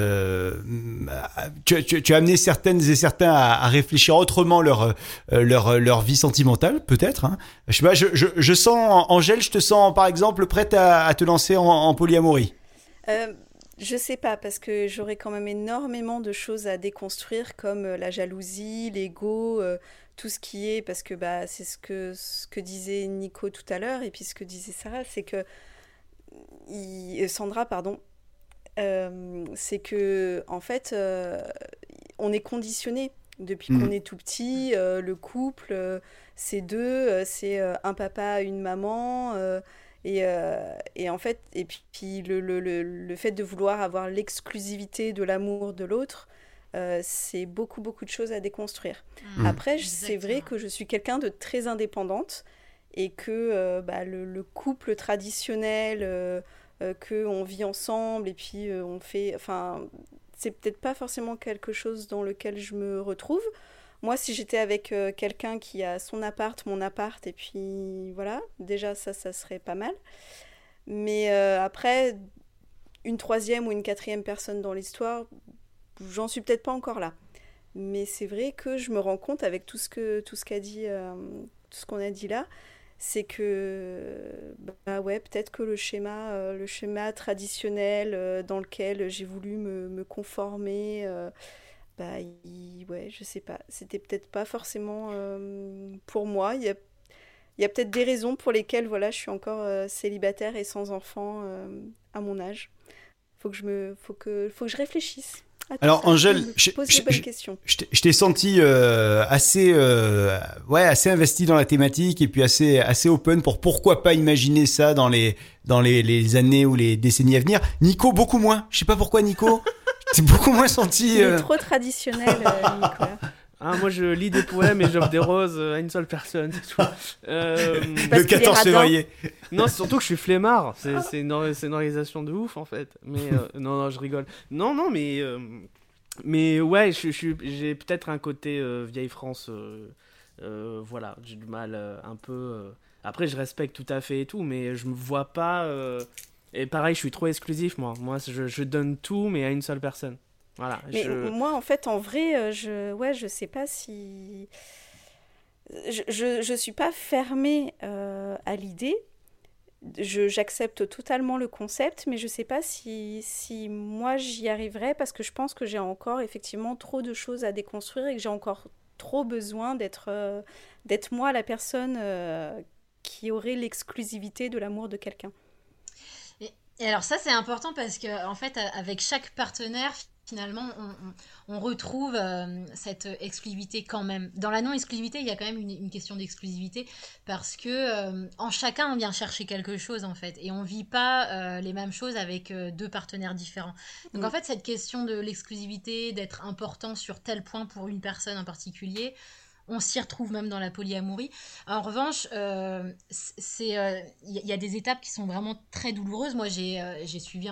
Tu as amené certaines et certains à réfléchir autrement leur vie sentimentale, peut-être. Hein. Je sais pas. Je sens Angèle, je te sens par exemple prête à te lancer en polyamorie. Je sais pas, parce que j'aurais quand même énormément de choses à déconstruire, comme la jalousie, l'ego, tout ce qui est, parce que c'est ce que disait Nico tout à l'heure, et puis ce que disait Sarah, c'est que Sandra, pardon, c'est que en fait, on est conditionné depuis qu'on est tout petit. Le couple, c'est deux, c'est un papa, une maman. Et en fait, et puis le fait de vouloir avoir l'exclusivité de l'amour de l'autre, c'est beaucoup de choses à déconstruire. Après, c'est vrai que je suis quelqu'un de très indépendante et que le couple traditionnel, qu'on vit ensemble et puis on fait... Enfin, c'est peut-être pas forcément quelque chose dans lequel je me retrouve. Moi, si j'étais avec quelqu'un qui a son appart, mon appart, et puis voilà, déjà ça serait pas mal. Mais après, une troisième ou une quatrième personne dans l'histoire, j'en suis peut-être pas encore là. Mais c'est vrai que je me rends compte avec tout ce qu'a dit, tout ce qu'on a dit là, c'est que peut-être que le schéma traditionnel dans lequel j'ai voulu me conformer. Je sais pas, c'était peut-être pas forcément pour moi. Il y a peut-être des raisons pour lesquelles je suis encore célibataire et sans enfant à mon âge. Faut que je réfléchisse. Alors Angèle, je pose les bonnes questions. Je t'ai senti assez investi dans la thématique et puis assez open pour pourquoi pas imaginer ça dans les années ou les décennies à venir. Nico beaucoup moins. Je sais pas pourquoi Nico. C'est beaucoup moins senti. Il est trop traditionnel, Nicolas. Ah, moi je lis des poèmes et j'offre des roses à une seule personne, c'est tout. Le 14 février. Non, c'est surtout que je suis flemmard. C'est une organisation de ouf en fait. Mais non, je rigole. Non, mais ouais, j'ai peut-être un côté vieille France. Voilà, j'ai du mal un peu. Après, je respecte tout à fait et tout, mais je me vois pas. Et pareil, je suis trop exclusif, moi. Moi, je donne tout, mais à une seule personne. Voilà. Mais moi, en fait, en vrai, je sais pas si... Je suis pas fermée à l'idée. J'accepte totalement le concept, mais je sais pas si moi, j'y arriverai, parce que je pense que j'ai encore, effectivement, trop de choses à déconstruire et que j'ai encore trop besoin d'être moi, la personne qui aurait l'exclusivité de l'amour de quelqu'un. Et alors ça, c'est important parce que, en fait, avec chaque partenaire, finalement, on retrouve cette exclusivité quand même. Dans la non-exclusivité, il y a quand même une question d'exclusivité parce que en chacun, on vient chercher quelque chose, en fait. Et on vit pas les mêmes choses avec deux partenaires différents. Donc, en fait, cette question de l'exclusivité, d'être important sur tel point pour une personne en particulier... On s'y retrouve même dans la polyamorie. En revanche, il y a des étapes qui sont vraiment très douloureuses. Moi, j'ai suivi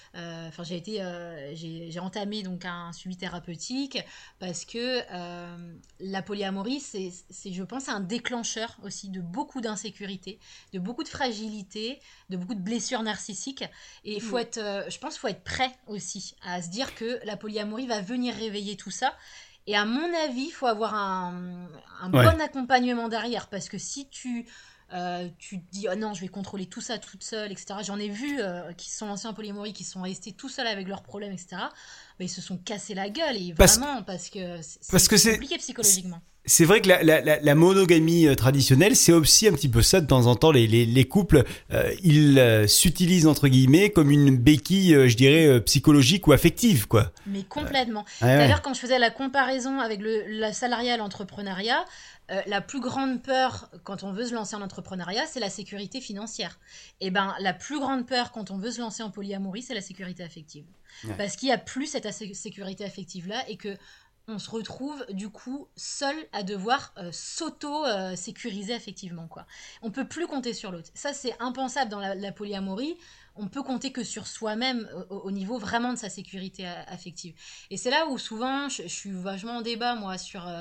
j'ai entamé donc un suivi thérapeutique parce que la polyamorie, c'est, je pense, un déclencheur aussi de beaucoup d'insécurité, de beaucoup de fragilité, de beaucoup de blessures narcissiques. Et il faut être, je pense, faut être prêt aussi à se dire que la polyamorie va venir réveiller tout ça. Et à mon avis, il faut avoir un bon accompagnement derrière. Parce que si tu te dis « Oh non, je vais contrôler tout ça toute seule, etc. » J'en ai vu qui sont lancés en polyamorie, qui sont restés tout seuls avec leurs problèmes, etc. Mais ils se sont cassés la gueule. Et parce que c'est compliqué psychologiquement. C'est vrai que la monogamie traditionnelle, c'est aussi un petit peu ça. De temps en temps, les couples, ils s'utilisent entre guillemets comme une béquille, je dirais, psychologique ou affective, quoi. Mais complètement. D'ailleurs, quand je faisais la comparaison avec la salariat et l'entrepreneuriat, la plus grande peur quand on veut se lancer en entrepreneuriat, c'est la sécurité financière. Et ben, la plus grande peur quand on veut se lancer en polyamorie, c'est la sécurité affective. Ouais. Parce qu'il n'y a plus cette sécurité affective-là et que on se retrouve du coup seul à devoir s'auto-sécuriser affectivement, quoi. On peut plus compter sur l'autre. Ça, c'est impensable dans la polyamorie. On peut compter que sur soi-même au niveau vraiment de sa sécurité affective. Et c'est là où souvent, je suis vachement en débat, moi, sur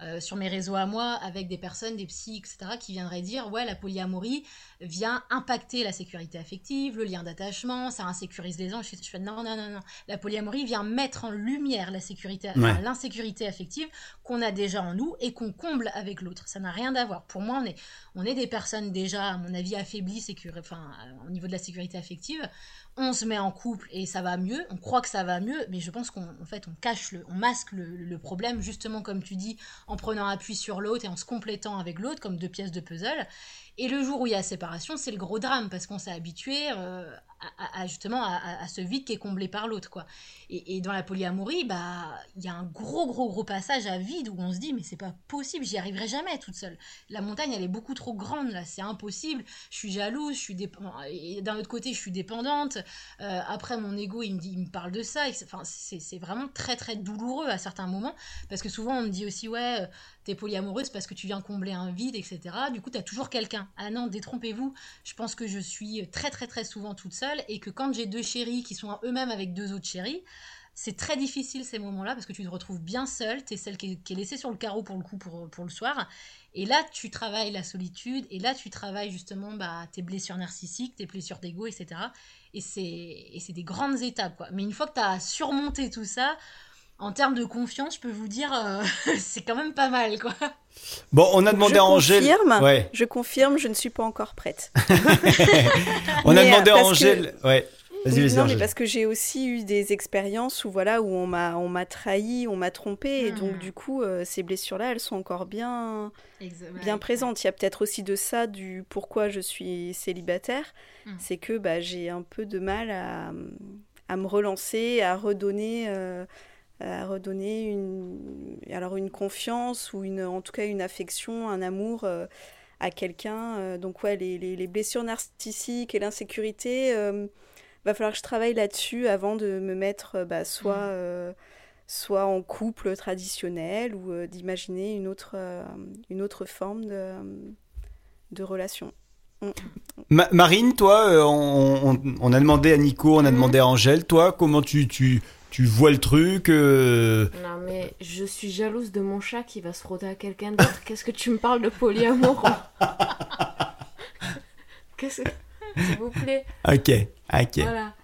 sur mes réseaux à moi avec des personnes, des psys, etc., qui viendraient dire ouais, la polyamorie vient impacter la sécurité affective, le lien d'attachement, ça insécurise les gens. Je fais non. La polyamorie vient mettre en lumière l'insécurité affective qu'on a déjà en nous et qu'on comble avec l'autre. Ça n'a rien à voir. Pour moi, on est des personnes déjà, à mon avis, affaiblies au niveau de la sécurité affective. On se met en couple et ça va mieux, on croit que ça va mieux, mais je pense qu'on on masque le problème, justement comme tu dis, en prenant appui sur l'autre et en se complétant avec l'autre, comme 2 pièces de puzzle. Et le jour où il y a séparation, c'est le gros drame, parce qu'on s'est habitué à ce vide qui est comblé par l'autre, quoi. Et dans la polyamorie, il y a un gros passage à vide où on se dit, mais c'est pas possible, j'y arriverai jamais toute seule. La montagne, elle est beaucoup trop grande, là, c'est impossible, je suis jalouse, et d'un autre côté, je suis dépendante. Après, mon ego, il me parle de ça. C'est vraiment très, très douloureux à certains moments, parce que souvent, on me dit aussi, ouais, t'es polyamoureuse parce que tu viens combler un vide, etc. Du coup, t'as toujours quelqu'un. Ah non, détrompez-vous. Je pense que je suis très, très, très souvent toute seule, et que quand j'ai 2 chéris qui sont eux-mêmes avec 2 autres chéris, c'est très difficile ces moments-là, parce que tu te retrouves bien seule, t'es celle qui est laissée sur le carreau pour le coup, pour le soir, et là tu travailles la solitude, et là tu travailles justement tes blessures narcissiques, tes blessures d'ego, etc. Et c'est des grandes étapes, quoi. Mais une fois que t'as surmonté tout ça, en termes de confiance, je peux vous dire, c'est quand même pas mal, quoi. Bon, on a demandé à Angèle. Je confirme, je ne suis pas encore prête. On a demandé à Angèle. Ouais. Vas-y, non, mais parce que j'ai aussi eu des expériences où on m'a trahi, on m'a trompé, et donc du coup ces blessures-là, elles sont encore bien présentes. Il y a peut-être aussi de ça, du pourquoi je suis célibataire, c'est que j'ai un peu de mal à me relancer, à redonner une confiance, ou en tout cas une affection, un amour à quelqu'un. Donc ouais, les blessures narcissiques et l'insécurité, va falloir que je travaille là-dessus avant de me mettre soit en couple traditionnel, ou d'imaginer une autre forme de relation. Marine, toi, on a demandé à Nico, on a demandé à Angèle. Toi, comment tu vois le truc Non, mais je suis jalouse de mon chat qui va se frotter à quelqu'un d'autre. Qu'est-ce que tu me parles de polyamour? S'il vous plaît. Ok. Voilà.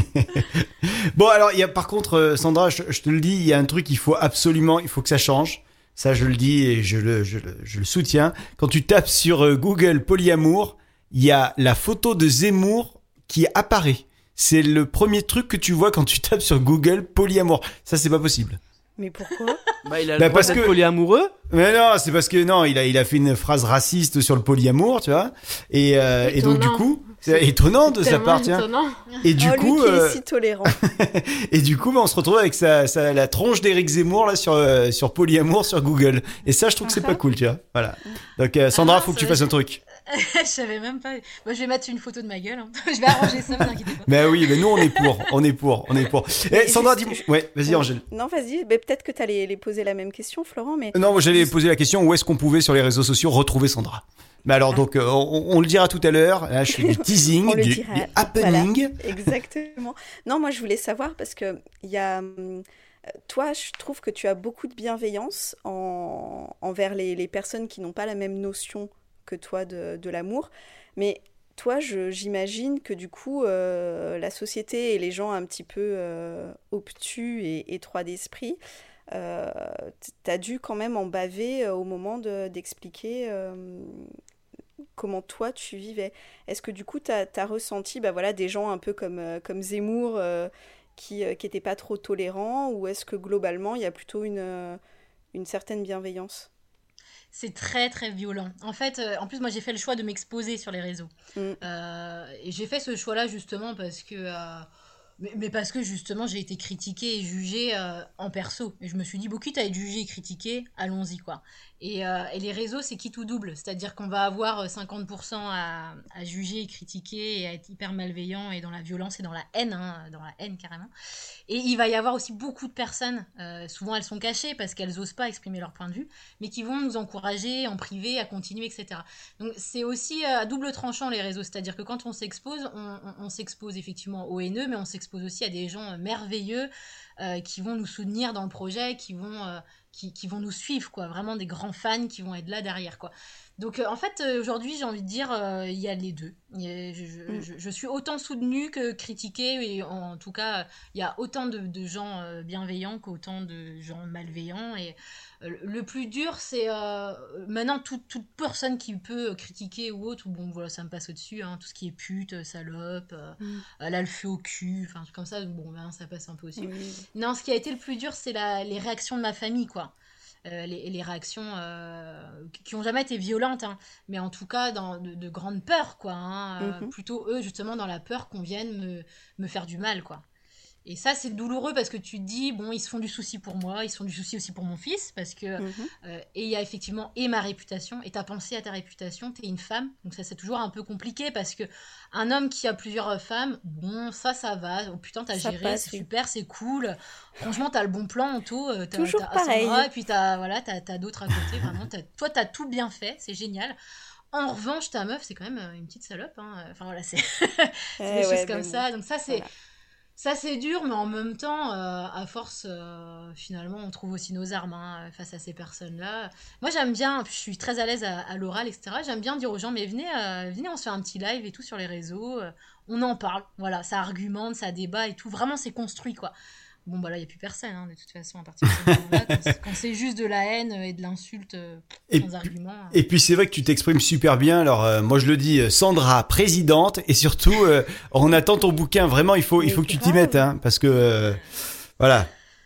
Bon, alors, par contre, Sandra, je te le dis, il y a un truc, il faut que ça change. Ça, je le dis et je le soutiens. Quand tu tapes sur Google polyamour, il y a la photo de Zemmour qui apparaît. C'est le premier truc que tu vois quand tu tapes sur Google polyamour. Ça, c'est pas possible. Mais pourquoi? Il a le droit d'être polyamoureux. Mais non, c'est parce que il a fait une phrase raciste sur le polyamour, tu vois. Et donc du coup, c'est étonnant de sa part, tiens. Et du coup, lui qui est si tolérant. Et du coup, on se retrouve avec la tronche d'Éric Zemmour là sur polyamour sur Google. Et ça, je trouve que c'est pas cool, tu vois. Voilà. Donc Sandra, faut que tu fasses un truc. Je savais même pas. Moi, je vais mettre une photo de ma gueule. Hein. Je vais arranger ça, vous inquiétez pas. Mais oui, mais nous, on est pour. Et Sandra, dis-moi. Ouais, vas-y, Angèle. Non, vas-y. Mais peut-être que tu allais les poser la même question, Florent. Mais non, moi, j'allais poser la question, où est-ce qu'on pouvait sur les réseaux sociaux retrouver Sandra? Mais alors, donc, on le dira tout à l'heure. Là, je fais du teasing, du happening. Voilà, exactement. Non, moi, je voulais savoir parce que il y a. Toi, je trouve que tu as beaucoup de bienveillance envers les personnes qui n'ont pas la même notion que toi de l'amour. Mais toi, j'imagine que du coup, la société et les gens un petit peu obtus et étroits d'esprit, t'as dû quand même en baver au moment d'expliquer comment toi tu vivais. Est-ce que du coup, t'as ressenti des gens un peu comme Zemmour qui n'étaient pas trop tolérants, ou est-ce que globalement, il y a plutôt une certaine bienveillance? C'est très très violent. En fait, en plus moi j'ai fait le choix de m'exposer sur les réseaux. Et j'ai fait ce choix-là justement parce que mais parce que justement j'ai été critiquée et jugée en perso. Et je me suis dit, quitte à être jugée et critiquée, allons-y quoi. Et les réseaux, c'est qui tout double. C'est-à-dire qu'on va avoir 50% à juger et critiquer et à être hyper malveillant et dans la violence et dans la haine, dans la haine carrément. Et il va y avoir aussi beaucoup de personnes, souvent elles sont cachées parce qu'elles n'osent pas exprimer leur point de vue, mais qui vont nous encourager en privé à continuer, etc. Donc c'est aussi à double tranchant les réseaux. C'est-à-dire que quand on s'expose, on s'expose effectivement aux haineux, mais on s'expose aussi à des gens merveilleux qui vont nous soutenir dans le projet, qui vont qui vont nous suivre, quoi. Vraiment des grands fans qui vont être là derrière, quoi. Donc en fait, aujourd'hui, j'ai envie de dire, il y a les deux. Je suis autant soutenue que critiquée, et en tout cas, il y a autant de gens bienveillants qu'autant de gens malveillants. Et le plus dur, c'est maintenant toute personne qui peut critiquer ou autre, bon voilà, ça me passe au-dessus, hein, tout ce qui est pute, salope, elle a le feu au cul, enfin comme ça, bon ben, ça passe un peu au-dessus. Non, ce qui a été le plus dur, c'est les réactions de ma famille, quoi. Les réactions qui n'ont jamais été violentes, hein, mais en tout cas de grande peur, quoi, hein, plutôt eux justement dans la peur qu'on vienne me faire du mal, quoi. Et ça, c'est douloureux parce que tu te dis, bon, ils se font du souci pour moi, ils se font du souci aussi pour mon fils, parce que et il y a effectivement et ma réputation, et t'as pensé à ta réputation, t'es une femme, donc ça c'est toujours un peu compliqué, parce que un homme qui a plusieurs femmes, bon, ça va, oh putain, t'as géré, passe, c'est super, c'est cool, franchement, t'as le bon plan, Anto, toujours t'as pareil. Sandra, et puis t'as d'autres à côté, vraiment, toi, t'as tout bien fait, c'est génial. En revanche, ta meuf, c'est quand même une petite salope, hein. Enfin voilà, c'est des choses comme ça, donc ça c'est... Voilà. Ça, c'est dur, mais en même temps, à force, finalement, on trouve aussi nos armes, hein, face à ces personnes-là. Moi, j'aime bien, je suis très à l'aise à l'oral, etc. J'aime bien dire aux gens, mais venez, on se fait un petit live et tout sur les réseaux. On en parle, voilà, ça argumente, ça débat et tout. Vraiment, c'est construit, quoi. Bon, bah là, il n'y a plus personne, hein, de toute façon, à partir de ce moment-là. Quand c'est juste de la haine et de l'insulte sans argument. Et puis, c'est vrai que tu t'exprimes super bien. Alors, moi, je le dis, Sandra, présidente. Et surtout, on attend ton bouquin. Vraiment, il faut que tu t'y mettes. Hein, parce que, voilà.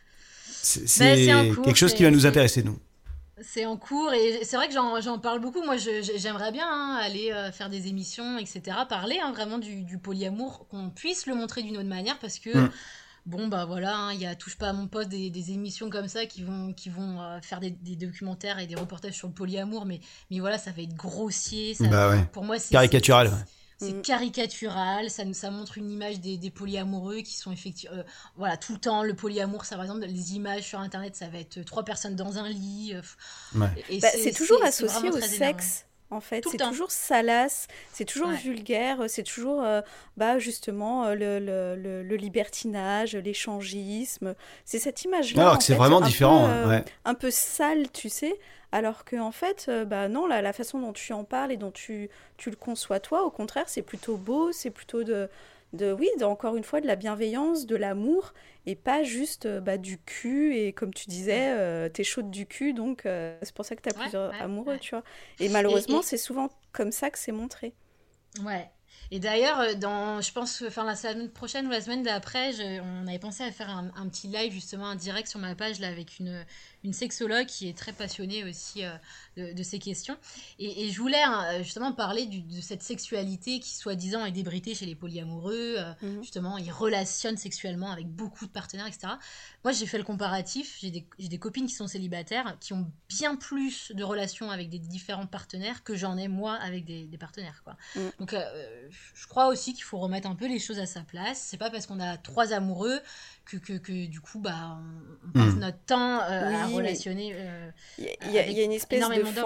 C'est quelque chose qui va nous intéresser, nous. C'est en cours. Et c'est vrai que j'en parle beaucoup. Moi, j'aimerais bien aller faire des émissions, etc. Parler vraiment du polyamour, qu'on puisse le montrer d'une autre manière. Parce que... Bon, bah voilà, hein, il y a Touche pas à mon poste, des émissions comme ça qui vont faire des documentaires et des reportages sur le polyamour, mais voilà, ça va être grossier. Ça, pour moi, c'est caricatural. C'est caricatural, ça montre une image des polyamoureux qui sont effectivement... voilà, tout le temps, le polyamour, ça, par exemple, les images sur Internet, ça va être 3 personnes dans un lit. Et c'est toujours associé au sexe. En fait, c'est toujours salace, c'est toujours vulgaire, c'est toujours justement le libertinage, l'échangisme. C'est cette image-là. Alors que c'est vraiment différent. Un peu sale, tu sais. Alors que en fait, non, la façon dont tu en parles et dont tu le conçois toi, au contraire, c'est plutôt beau, c'est plutôt encore une fois, de la bienveillance, de l'amour, et pas juste du cul, et comme tu disais, t'es chaude du cul, donc c'est pour ça que t'as plusieurs amoureux, tu vois. Et malheureusement, c'est souvent comme ça que c'est montré. Ouais. Et d'ailleurs, je pense, la semaine prochaine ou la semaine d'après, on avait pensé à faire un petit live, justement, un direct sur ma page, là, avec une sexologue qui est très passionnée aussi de ces questions. Et je voulais justement parler de cette sexualité qui, soi-disant, est débridée chez les polyamoureux. Justement, ils relationnent sexuellement avec beaucoup de partenaires, etc. Moi, j'ai fait le comparatif. J'ai des copines qui sont célibataires, qui ont bien plus de relations avec des différents partenaires que j'en ai, moi, avec des partenaires, quoi. Donc, je crois aussi qu'il faut remettre un peu les choses à sa place. C'est pas parce qu'on a 3 amoureux que de coup, on passe notre temps à relationner. Il y a une espèce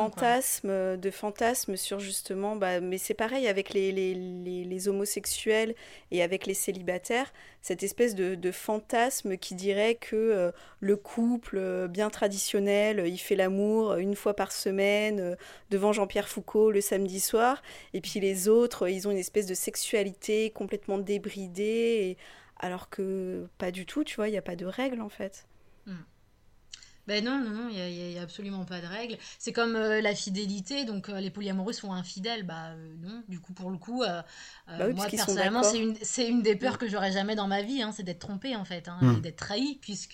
de fantasme sur justement, mais c'est pareil avec les homosexuels et avec les célibataires, cette espèce de fantasme qui dirait que le couple bien traditionnel, il fait l'amour 1 fois par semaine devant Jean-Pierre Foucault le samedi soir, et puis les autres, ils ont une espèce de sexualité complètement débridée, alors que pas du tout, tu vois, il n'y a pas de règles en fait. Ben non, il y a absolument pas de règles. C'est comme la fidélité, donc les polyamoureux sont infidèles, non. Du coup, pour le coup, moi personnellement, c'est une des peurs que j'aurais jamais dans ma vie, hein, c'est d'être trompée en fait, et d'être trahie, puisque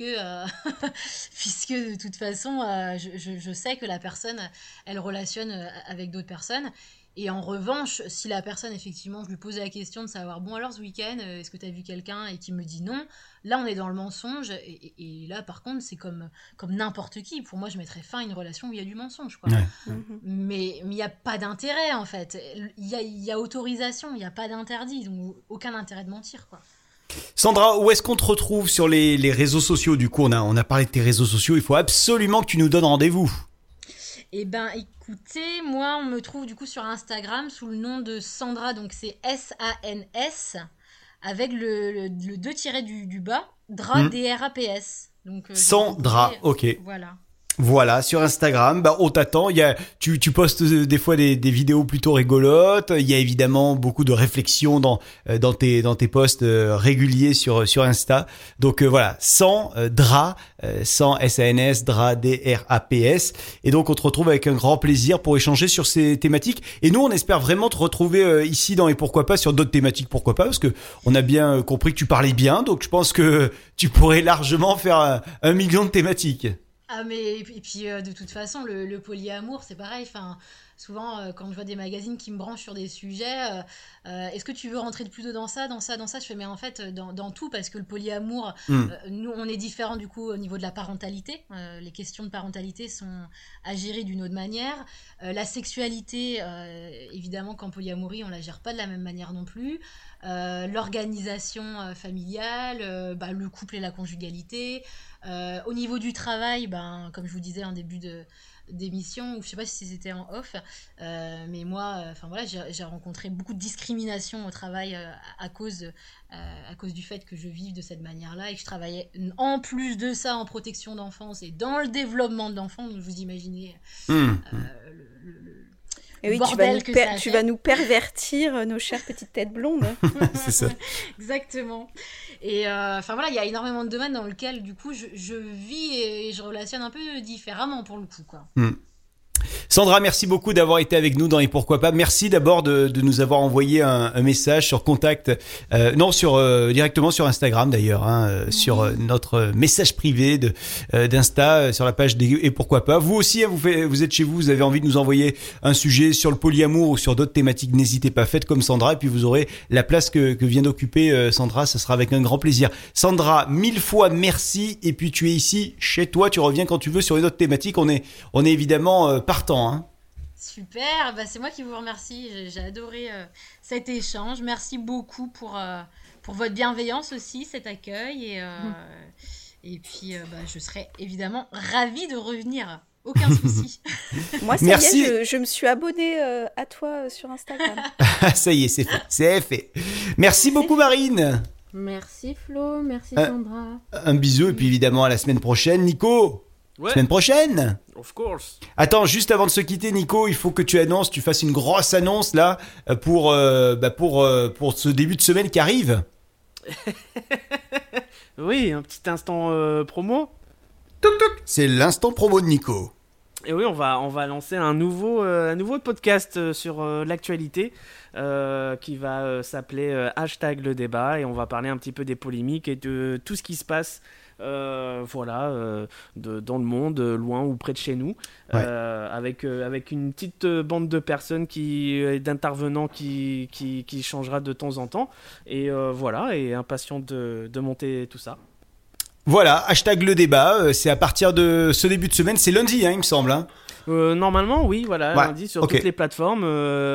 de toute façon, je sais que la personne, elle relationne avec d'autres personnes. Et en revanche, si la personne, effectivement, je lui pose la question de savoir, bon alors ce week-end, est-ce que tu as vu quelqu'un, et qui me dit non, là on est dans le mensonge, et là par contre c'est comme n'importe qui. Pour moi, je mettrais fin à une relation où il y a du mensonge, quoi. Mais il n'y a pas d'intérêt en fait, il y a autorisation, il n'y a pas d'interdit, donc aucun intérêt de mentir, quoi. Sandra, où est-ce qu'on te retrouve sur les réseaux sociaux? Du coup, on a parlé de tes réseaux sociaux, il faut absolument que tu nous donnes rendez-vous. Eh ben, écoutez, moi, on me trouve du coup sur Instagram sous le nom de Sandra, donc c'est S-A-N-S, avec le 2 tiré du bas, Dra, D-R-A-P-S. Donc, Sandra, ok. Voilà. Voilà, sur Instagram, on t'attend. Tu postes des fois des vidéos plutôt rigolotes. Il y a évidemment beaucoup de réflexions dans tes posts réguliers sur Insta. Donc voilà, sans DRA, sans SANS, DRA, DRAPS. Et donc on te retrouve avec un grand plaisir pour échanger sur ces thématiques. Et nous, on espère vraiment te retrouver ici dans Et Pourquoi Pas sur d'autres thématiques. Pourquoi pas? Parce que on a bien compris que tu parlais bien. Donc je pense que tu pourrais largement faire un million de thématiques. Ah mais et puis de toute façon le polyamour c'est pareil, enfin souvent quand je vois des magazines qui me branchent sur des sujets, est-ce que tu veux rentrer plus dans ça, je fais mais en fait dans tout, parce que le polyamour, nous on est différents du coup au niveau de la parentalité, les questions de parentalité sont à gérer d'une autre manière, la sexualité évidemment qu'en polyamorie on la gère pas de la même manière non plus, l'organisation familiale, le couple et la conjugalité, au niveau du travail, comme je vous disais en début d'émission, ou je sais pas si c'était en off, mais moi, j'ai rencontré beaucoup de discrimination au travail à cause du fait que je vive de cette manière-là et que je travaillais en plus de ça en protection d'enfance et dans le développement de l'enfant. Donc vous imaginez et oui, tu vas nous pervertir nos chères petites têtes blondes. C'est ça. Exactement. Et il y a énormément de domaines dans lesquels du coup je vis et je relationne un peu différemment pour le coup, quoi. Sandra, merci beaucoup d'avoir été avec nous dans Et Pourquoi Pas. Merci d'abord de nous avoir envoyé un message sur contact, directement sur Instagram d'ailleurs, sur notre message privé d'Insta, sur la page des Et Pourquoi Pas. Vous aussi, vous êtes chez vous, vous avez envie de nous envoyer un sujet sur le polyamour ou sur d'autres thématiques, n'hésitez pas, faites comme Sandra et puis vous aurez la place que vient d'occuper Sandra, ce sera avec un grand plaisir. Sandra, 1000 fois merci, et puis tu es ici chez toi, tu reviens quand tu veux sur une autre thématique, on est évidemment partant. Super, c'est moi qui vous remercie, j'ai adoré cet échange, merci beaucoup pour votre bienveillance aussi, cet accueil, et puis je serai évidemment ravie de revenir, aucun souci. Moi ça y est, je me suis abonnée à toi sur Instagram. Ça y est, c'est fait. Merci beaucoup Marine. Merci Flo, merci Sandra. Un bisou et puis évidemment à la semaine prochaine. Nico, semaine prochaine. Of course. Attends, juste avant de se quitter, Nico, il faut que tu fasses une grosse annonce là pour ce début de semaine qui arrive. Oui, un petit instant promo. C'est l'instant promo de Nico. Et oui, on va lancer un nouveau podcast sur l'actualité qui va s'appeler #le débat, et on va parler un petit peu des polémiques et de tout ce qui se passe dans le monde, loin ou près de chez nous, avec une petite bande de personnes d'intervenants qui changera de temps en temps, et et impatient de monter tout ça. Voilà, #le débat, c'est à partir de ce début de semaine, c'est lundi il me semble. Normalement oui, lundi sur toutes les plateformes,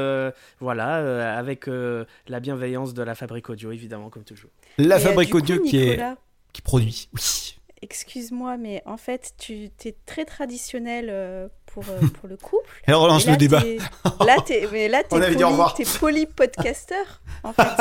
avec la bienveillance de la Fabrique Audio évidemment, comme toujours. La Fabrique Audio qui produit. Oui. Excuse-moi, mais en fait, tu es très traditionnel pour le couple. Alors relance le débat. T'es poly-podcasteur, en fait.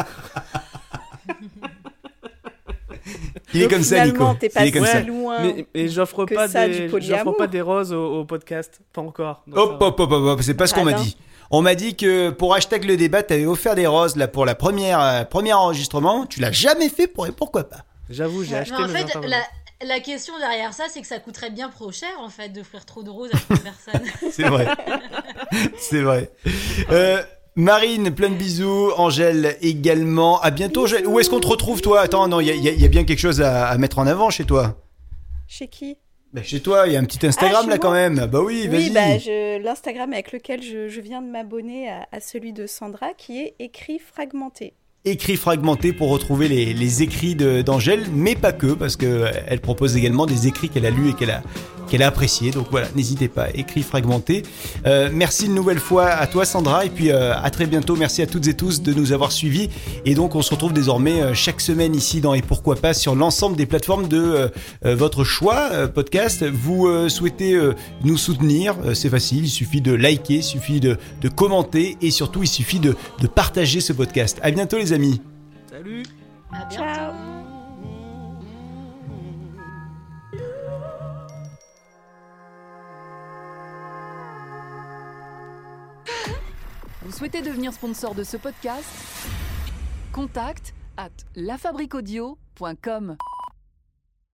Il est comme ça, Nico. T'es pas si loin. Mais j'offre pas des roses au podcast, pas encore. Hop, c'est pas ce qu'on m'a dit. On m'a dit que pour #le débat, t'avais offert des roses là pour la premier enregistrement. Tu l'as jamais fait pour Et Pourquoi Pas. J'avoue, j'ai acheté. En fait, la question derrière ça, c'est que ça coûterait bien trop cher en fait d'offrir trop de roses à trop de personnes. C'est vrai. C'est vrai. Marine, plein de bisous. Angèle également. À bientôt. Où est-ce qu'on te retrouve, toi? Attends, non, il y a bien quelque chose à mettre en avant chez toi. Chez qui? Chez toi, il y a un petit Instagram là quand même. Bah oui, vas-y. Oui, l'Instagram avec lequel je viens de m'abonner à celui de Sandra, qui est écrit fragmenté. Écrit fragmenté pour retrouver les écrits d'Angèle, mais pas que, parce qu'elle propose également des écrits qu'elle a lus et qu'elle a appréciés. Donc voilà, n'hésitez pas, écrit fragmenté. Merci une nouvelle fois à toi Sandra, et puis à très bientôt. Merci à toutes et tous de nous avoir suivis. Et donc on se retrouve désormais chaque semaine ici dans Et Pourquoi Pas sur l'ensemble des plateformes de votre choix podcast. Vous souhaitez nous soutenir, c'est facile, il suffit de liker, il suffit de commenter, et surtout il suffit de partager ce podcast. À bientôt les amis. Salut. À bientôt. Ciao. 「 Vous souhaitez devenir sponsor de ce podcast ? Contact @lafabriquaudio.com